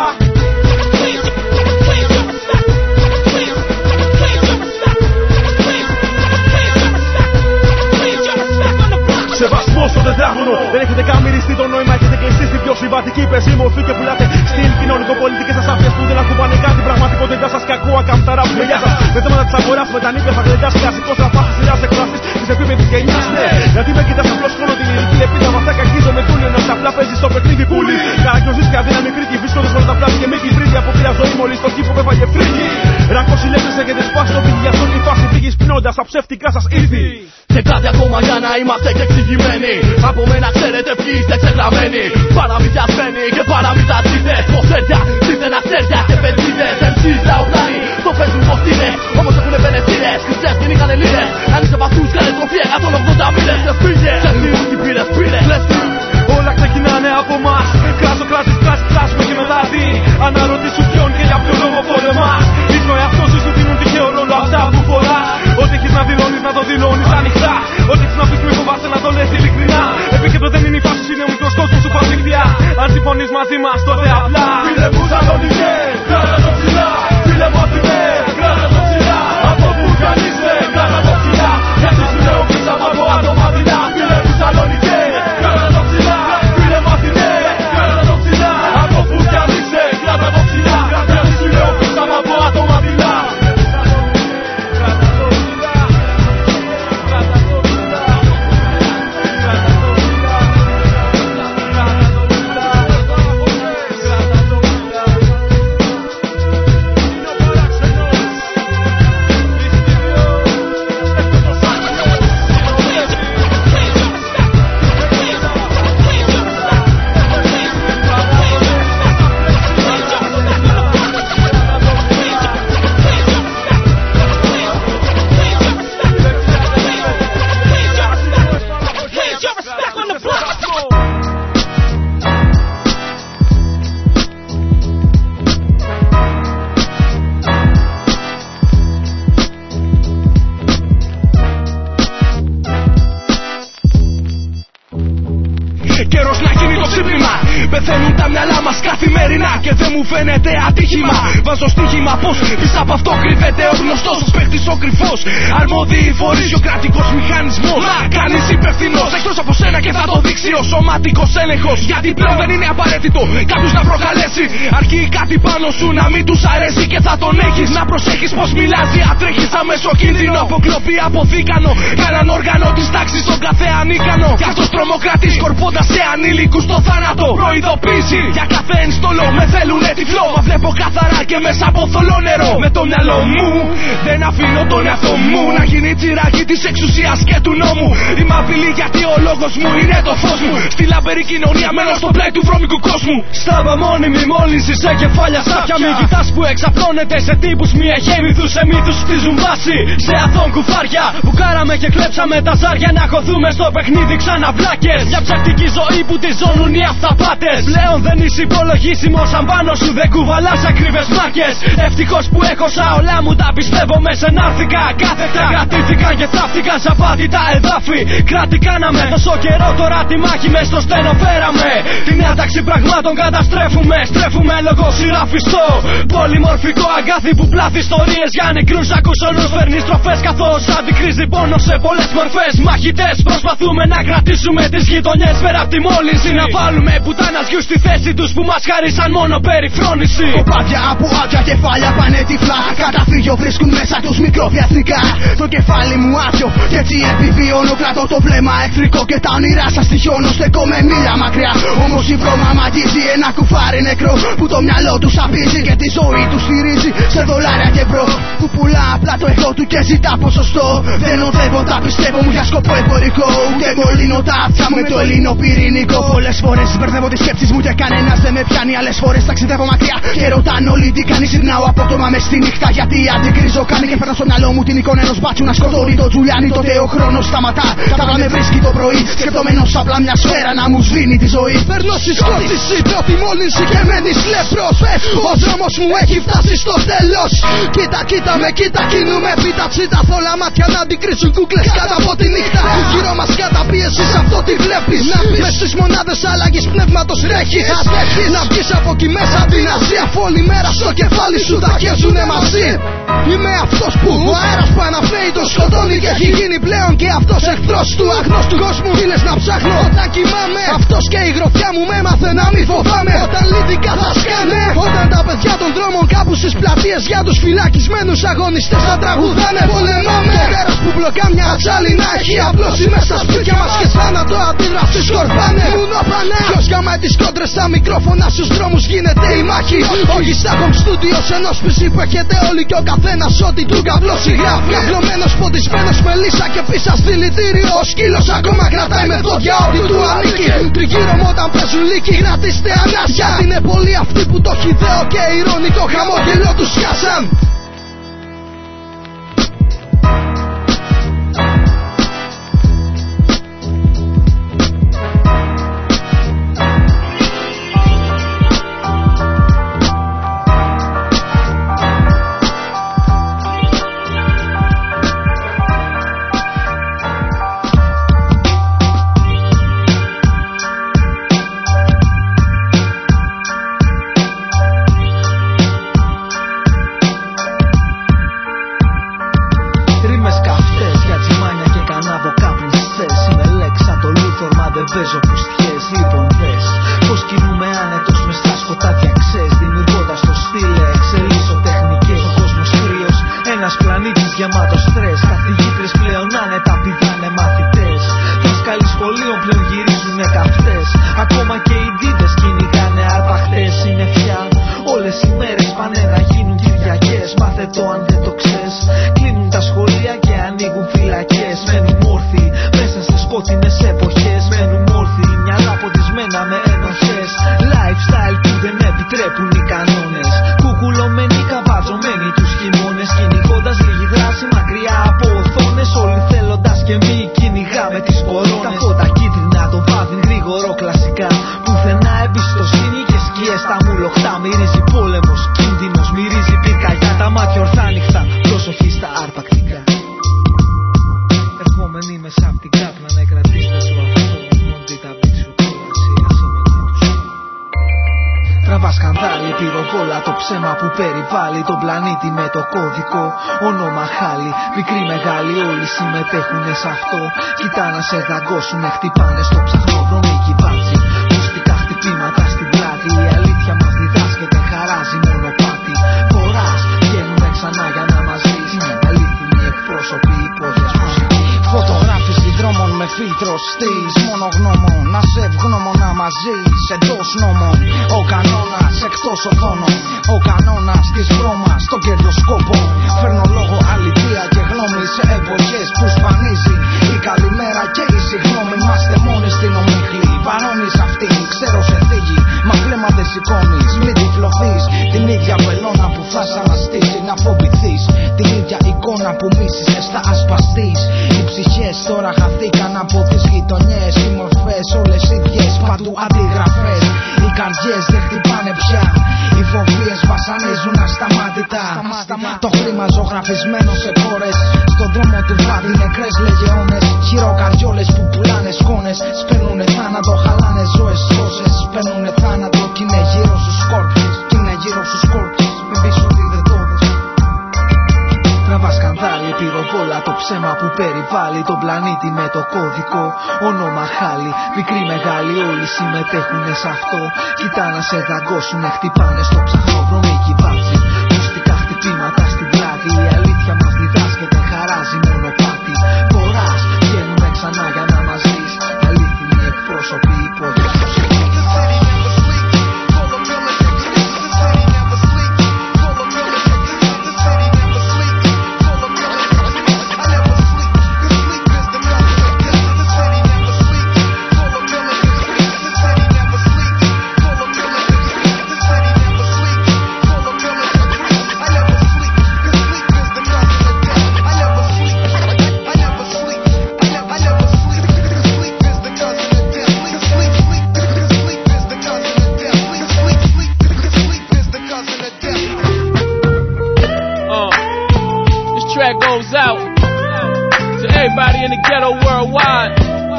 Σεβασμό στο τετράγωνο. Δεν έχετε καν μυριστεί το νόημα. Έχετε κλειστεί στην πιο συμβατική πεζή μορφή και πουλάτε στυλ κοινωνικο-πολιτικές ασάφειες που δεν ακούμπανε καν την πραγματικότητά σας. Και ακούω ακαμπταρά που γεια σας. Με θέματα της αγοράς, με τα νύπια, θα γλεντάς κλασικός ραπάς σειράς εκφράσεις της επίπεδης γενιάς. Ναι, γιατί με κοιτάς απλώς χρόνο την ηλική επίτα. Αυτά κακίζω με τούνιο να απλά παίζεις στο παιχνίδι πουλί. Καραγκιόζεις και αδύναμη κρίκη. Βρίσκοντας όλα τα πλάτη και μήκη βρύδι από πήρα ζωή μόλις το κήπο που έφαγε φρίκι. Ρακό συλλέξεις έχετε σπάσει το πηγή. Γι' αυτό η φάση πήγης πνώντας τα ψεύτικά σας ήρθη. Και κάτι ακόμα για να είμαστε και εξηγημένοι. Από μένα ξέρετε ποιοι είστε ξεγραμμένοι. Παραμυθιασμένοι και παραμυθατζίδες. Ποσέρια, ξύδενα αστέρια και πεντζίδες. MC's λαοπλάνοι, το παίζουν πως είναι. Όμως έχουνε πενεθύρες, χρυσές και νίκανε λίρες. Αν είσαι βαθούς κάνε τροφή 180 μίλες. Σε φύγες, σε φύγους τι πήρες, πήρες. Όλα ξεκινάνε από μας. Κράζω, κράζεις, κράζουμε και μετά τι. Αναρωτήσου ποιον και για ποιο λόγο πολεμάς. Ίσως ο εαυτός σου σου δίνουν τυχαίο ρόλο αυτά που φοράς. Ό,τι έχεις να δηλώνεις να το δηλώνεις ανοιχτά. Ό,τι έχεις να πεις μη φοβάσαι να το λες ειλικρινά. Επίκεντρο δεν είναι η φάση σου, είναι ο μικρός κόσμος σου φασικτιά. Αν συμφωνείς μαζί μας τότε απλά. Φίλε μου Σαλονικέ, κράτα το ψηλά. Φίλε μου Αθηνέ, κράτα το ψηλά. Από που κι αν είσαι, κράτα το ψηλά. Γιατί σου λέω πήξαμε από άτομα δειλά. Φίλε μου Σαλονικέ, κράτα το ψηλά. Φίλε μου Αθηνέ, κράτα το ψηλά. Από που κι αν είσαι, κράτα το ψηλά. Γιατί σου λέω πήξαμε από άτομα δειλά. Πεθαίνουν τα μυαλά μας καθημερινά και δεν μου φαίνεται ατύχημα. Βάζω στοίχημα πως πίσω από αυτό κρύβεται ο γνωστός, ο παίχτης ο κρυφός. Αρμόδιοι φορείς και ο κρατικός μηχανισμός. Μα κανείς υπευθυνός εκτός από σένα και θα το δείξει ο σωματικός έλεγχος. Γιατί πλέον δεν είναι απαραίτητο κάποιος να προκαλέσει. Αρκεί κάτι πάνω σου να μην τους αρέσει και θα τον έχεις. Να προσέχεις πως μιλάς ή ατρέχεις αμέσω κίνδυνο. Αποκλοπή από δίκανο. Έναν όργανο της τάξης στον κάθε ανίκανο. Κι αυτός τρομοκρατής σκορπώντας σε ανήλικους στο θάνατο. Προειδοποίηση για κάθε ένστολο. Με θέλουνε τυφλό. Μα βλέπω καθαρά και με μέσα από θολό νερό. Με το μυαλό μου δεν αφήνω τον εαυτό μου να γίνει τσιράκι της εξουσίας και του νόμου. Είμαι απειλή γιατί ο λόγος μου είναι το φως μου. Στη λαμπερή κοινωνία μένω στο πλάι του βρώμικου κόσμου. Στάβα μόνιμη μόλυνση σε κεφάλια στάφια. Μη κοιτάς που εξαπλώνεται σε τύπους μη εχέμηθους. Σε μύθους χτίζουν βάση σε αθών κουφάρια. Που κάραμε και κλέψαμε τα ζάρια να χωθούμε στο παιχνίδι ξανά βλάκες. Μια ψευτική ζωή που τη ζώνουν οι αυταπάτες. Πλέον δεν είσαι υπολογίσιμο αν πάνω σου δεν κουβαλάς ακρίβες μάρκες. Ευτυχώς που έχωσα όλα μου τα πιστεύω με σενάρθηκα κάθετα. Κρατήθηκαν και θαύτηκαν σαν απάτητα εδάφη. Κρατικάναμε τόσο καιρό τώρα τη μάχη μες στο στένο φέραμε. Την ένταξη πραγμάτων καταστρέφουμε. Στρέφουμε λόγω σειραφιστό. Πολυμορφικό αγκάθι που πλάθει ιστορίες για νεκρούς ακούσονους. Φέρνει στροφές καθώς αντικρίζει πόνο σε πολλές μορφές. Μαχητές προσπαθούμε να κρατήσουμε τις γειτονιές πέρα απ' τη μόλυνση. Να βάλουμε πουτάνας γιους στη θέση τους που μας χάρισαν μόνο περιφρόνηση. Κοπάδια από άδεια κεφάλια πάνε τυφλά. Καταφύγιο βρίσκουν μέσα τους μικροβιαστικά. Το κεφάλι μου άδειο κι έτσι επιβιώνω. Κρατώ το βλέμμα εχθρικό και τα όνειρά σας τυχιώνω. Στέκομαι μίλια μακριά. Όμως η βρώμα μαγίζει ένα κουφάρι νεκρό που το μυαλό του σαπίζει και τη ζωή του στηρίζει σε δολάρια και ευρώ. Που πουλά απλά το εγώ του και ζητά ποσοστό. Δεν οδεύω τα πιστεύω μου για σκοπό εμπορικό. Ούτε μολύνω τα άθια μου με το ελληνοπυρηνικό. Πολλές φορές μπερδεύω τις σκέψεις μου και κανένας δεν με πιάνει. Άλλες φορές ταξιδεύω μακριά και ρωτάνε όλοι τι κάνει. Ξυπνάω απότομα μες στη νύχτα γιατί αντικρίζω κάνει. Και φέρνω στο μυαλό μου την εικόνα ενός μπάτσου να σκοτώνει το Τζουλιάνι. Τότε ο χρόνος σταματά. Καβάλα με βρίσκει το πρωί. Σκεπτόμενος απλά μια σφαίρα να μου σβήνει τη ζωή. Παίρνω συσκότηση, πρώτη μόλυνση και μένεις λεπρός. Ο δρόμος μου έχει φτάσει στο τέλος. Κοίτα, κοίτα με, κοίτα, κινούμε πίτα ψήτα. Θόλα μάτια να αντικρίσουν κούκλες κάτω από τη νύχτα. Γύρω μας καταπίεση σε αυτό τι βλέπεις. Μες στις μονάδες αλλαγής πνεύματος ρέχεις. Να βγεις από εκεί μέσα την Ασία. Όλη μέρα στο κεφάλι σου τα χέζουνε μαζί. Είμαι αυτός που ο αέρας που αναπνέει το σκοτώνει και έχει γίνει πλέον και αυτός εχθρός του αγνώστου κόσμου. Τι λες να ψάχνω όταν κοιμάμαι. Αυτός και η γροθιά μου με έμαθε να μη φοβάμαι. Όταν λύτικα θα σκάνε. Όταν τα παιδιά των δρόμων κάπου στις πλατείες για τους φυλακισμένους αγωνιστές θα τραγουδάνε. Πολεμάμε. Το τέρας που μπλοκά μια ατσάλι να έχει απλώσει μες στα σπίτια μας και θάνατο αντίδραση σκορπάνε. Μουνόπανα. Ποιος γαμάει τις κόντρες στα μικρόφωνα στους δρόμους γίνεται η μάχη. Όχι στα home studios ενός PC που έχετε όλοι και ο καθένας ό,τι του καβλώσει γράφει. Καυλωμένος, ποντισμένος με λύσα και πίσα δηλητήριο. Ο σκύλος ακόμα κρατάει με δόντια ό,τι του ανήκει. Τριγύρω μου όταν παίζουν λύκοι κρατήστε ανάσια. Είναι πολλοί αυτοί που το χυδαίο και ηρωνικό χαμόγελο τους σκάσαν. Σε δαγκώσουνε, χτυπάνε στο ψαχνοδρομίκι βάτσι. Μουστικά χτυπήματα στην πλάτη. Η αλήθεια μας διδάσκεται, χαράζει μονοπάτι. Φοράς, βγαίνουνε ξανά για να μας δεις. Είναι αλήθινοι εκπρόσωποι, υπόδειας μουσική. Φωτογράφηση δρόμων με feed τρωστής. Μόνο γνώμων, να σε ευγνώμονα μαζί εντός νόμων. Ο κανόνας εκτός οθόνων. Ο κανόνας της βρώμας στον κερδοσκόπο. Φέρνω λόγο αληθεία και γνώμη σε εποχές που σπανίζει η καλημέρα και η συγγνώμη. Είμαστε μόνοι στην ομίχλη, παρόνεις αυτή, ξέρω σε θίγει. Μα βλέμμα δεν σηκώνεις, μην τυφλωθείς. Την ίδια βελόνα που θα σ' αναστήσει να φοβηθείς. Την ίδια εικόνα που μίσησες θα ασπαστείς. Οι ψυχές τώρα χαθήκαν από τις γειτονιές. Οι μορφές όλες ίδιες, παντού αντιγραφές. Οι καρδιές δεν χτυπάνε πια. Οι φοβίες βασανίζουν ασταμάτητα. Το χρήμα ζωγραφισμένο σε κόρες. Στον δρόμο του βράδυ νεκρές λεγεώνες. Χειροκαριόλες που πουλάνε σκόνες. Σπαίνουνε θάνατο, χαλάνε ζωές τόσες. Σπαίνουνε θάνατο κι είναι γύρω στους σκόρπιες. Κι είναι γύρω στους σκόρπιες. Με πίσω διδετώδες. Τραβά σκανδάλι, πυροβόλα το ψέμα που περιβάλλει τον πλανήτη με το κώδικο. Όνομα χάλι, μικροί μεγάλοι όλοι συμμετέχουνε σε αυτό. Κοιτά να σε δαγκώσουνε, χτυπάνε στο ψαχνόδρομο οι κυβάτσι. Μουστικά χτυπήματα στην πλάτη, η αλήθεια μας διδάσκεται, χαράζει μονοπάτι. Φοράς, βγαίνουμε ξανά για να μας δεις. Αλήθινοι εκπρόσωποι υπόδειξης. Goes out to everybody in the ghetto worldwide.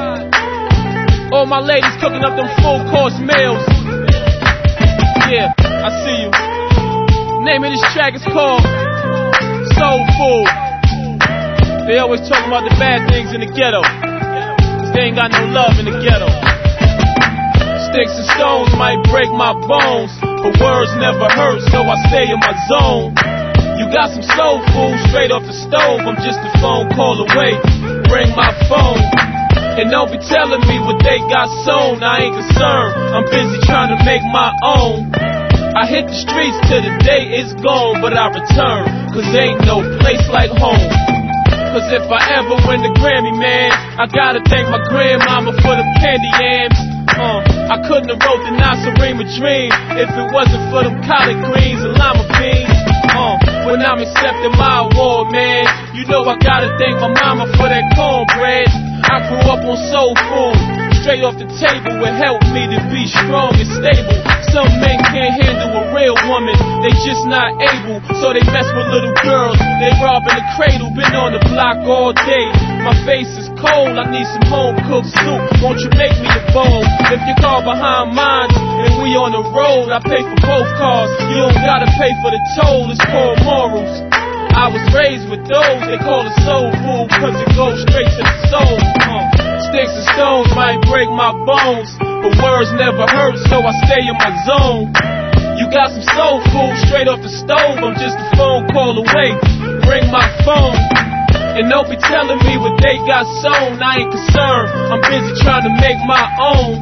All my ladies cooking up them full course meals. Yeah, I see you. Name of this track is called Soul Food. They always talking about the bad things in the ghetto, 'cause they ain't got no love in the ghetto. Sticks and stones might break my bones, but words never hurt, so I stay in my zone. You got some soul food straight off the stove. I'm just a phone call away. Bring my phone. And don't be telling me what they got sewn. I ain't concerned. I'm busy trying to make my own. I hit the streets till the day is gone, but I return, 'cause ain't no place like home. 'Cause if I ever win the Grammy, man, I gotta thank my grandmama for them candy yams. I couldn't have wrote the Nasarima Dream if it wasn't for them collard greens and lima beans. When I'm accepting my award, man, you know I gotta thank my mama for that cornbread. I grew up on soul food, straight off the table. It helped me to be strong and stable. Some men can't handle a real woman, they just not able, so they mess with little girls. They rob in the cradle, been on the block all day. My face is cold, I need some home cooked soup. Won't you make me a bowl? If your car behind mine and we on the road, I pay for both cars. You don't gotta pay for the toll, it's called morals. I was raised with those, they call it soul food, 'cause it goes straight to the soul. Sticks and stones might break my bones, but words never hurt, so I stay in my zone. You got some soul food straight off the stove, I'm just a phone call away. Bring my phone. And don't be telling me what they got sewn, I ain't concerned. I'm busy trying to make my own.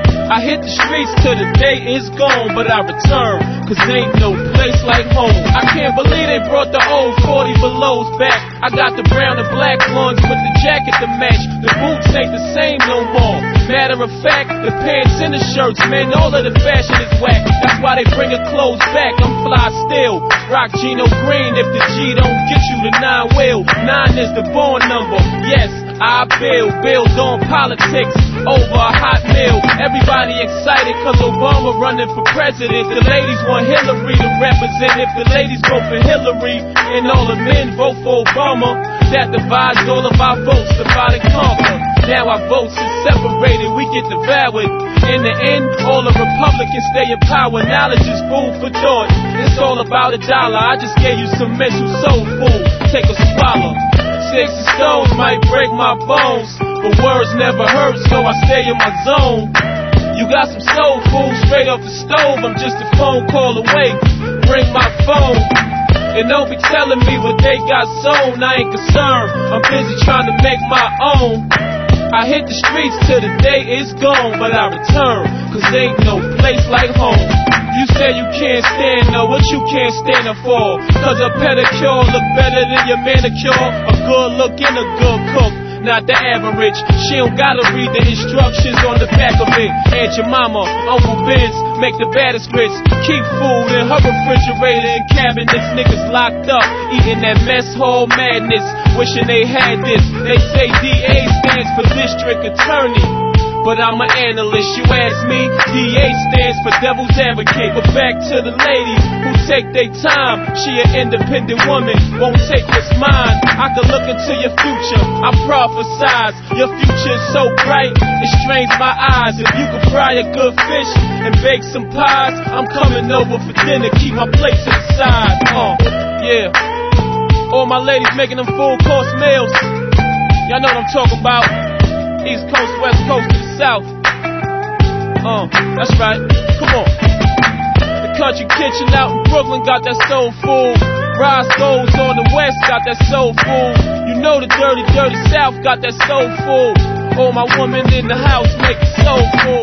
I hit the streets till the day is gone, but I return, 'cause ain't no place like home. I can't believe they brought the old 40 belows back. I got the brown and black ones with the jacket to match. The boots ain't the same no more. Matter of fact, the pants and the shirts, man, all of the fashion is whack. That's why they bring the clothes back. I'm fly still. Rock Gino Green if the G don't get you the 9 will. 9 is the born number. Yes, I build on politics over a hot meal. Everybody excited 'cause Obama running for president. The ladies want Hillary to represent. If the ladies vote for Hillary and all the men vote for Obama, that divides all of our votes, divide and conquer. Now our votes is separated, we get devoured. In the end, all the Republicans stay in power. Knowledge is food for thought. It's all about a dollar. I just gave you some mental soul food. Take a swallow. Sticks and stones might break my bones, but words never hurt, so I stay in my zone. You got some soul food straight off the stove, I'm just a phone call away. Bring my phone. And don't be telling me what they got sewn, I ain't concerned. I'm busy trying to make my own. I hit the streets till the day is gone, but I return, cause ain't no place like home. You say you can't stand her, what you can't stand her for? Cause a pedicure look better than your manicure. A good look and a good cook, not the average. She don't gotta read the instructions on the back of it. And your mama, Uncle Ben's, make the baddest grits. Keep food in her refrigerator and cabinets. Niggas locked up, eating that mess hall madness, wishing they had this. They say DA stands for District Attorney, but I'm an analyst. You ask me, DA stands for Devil's Advocate. But back to the ladies who take their time. She an independent woman, won't take what's mine. I can look into your future, I prophesize. Your future is so bright, it strains my eyes. If you could fry a good fish and bake some pies, I'm coming over for dinner, keep my plate to the side. Yeah. All my ladies making them full course meals. Y'all know what I'm talking about. East Coast, West Coast, to the South. That's right. Come on. The country kitchen out in Brooklyn got that soul food. Roscoe's on the West got that soul food. You know the dirty, dirty South got that soul food. All my women in the house make it soul food.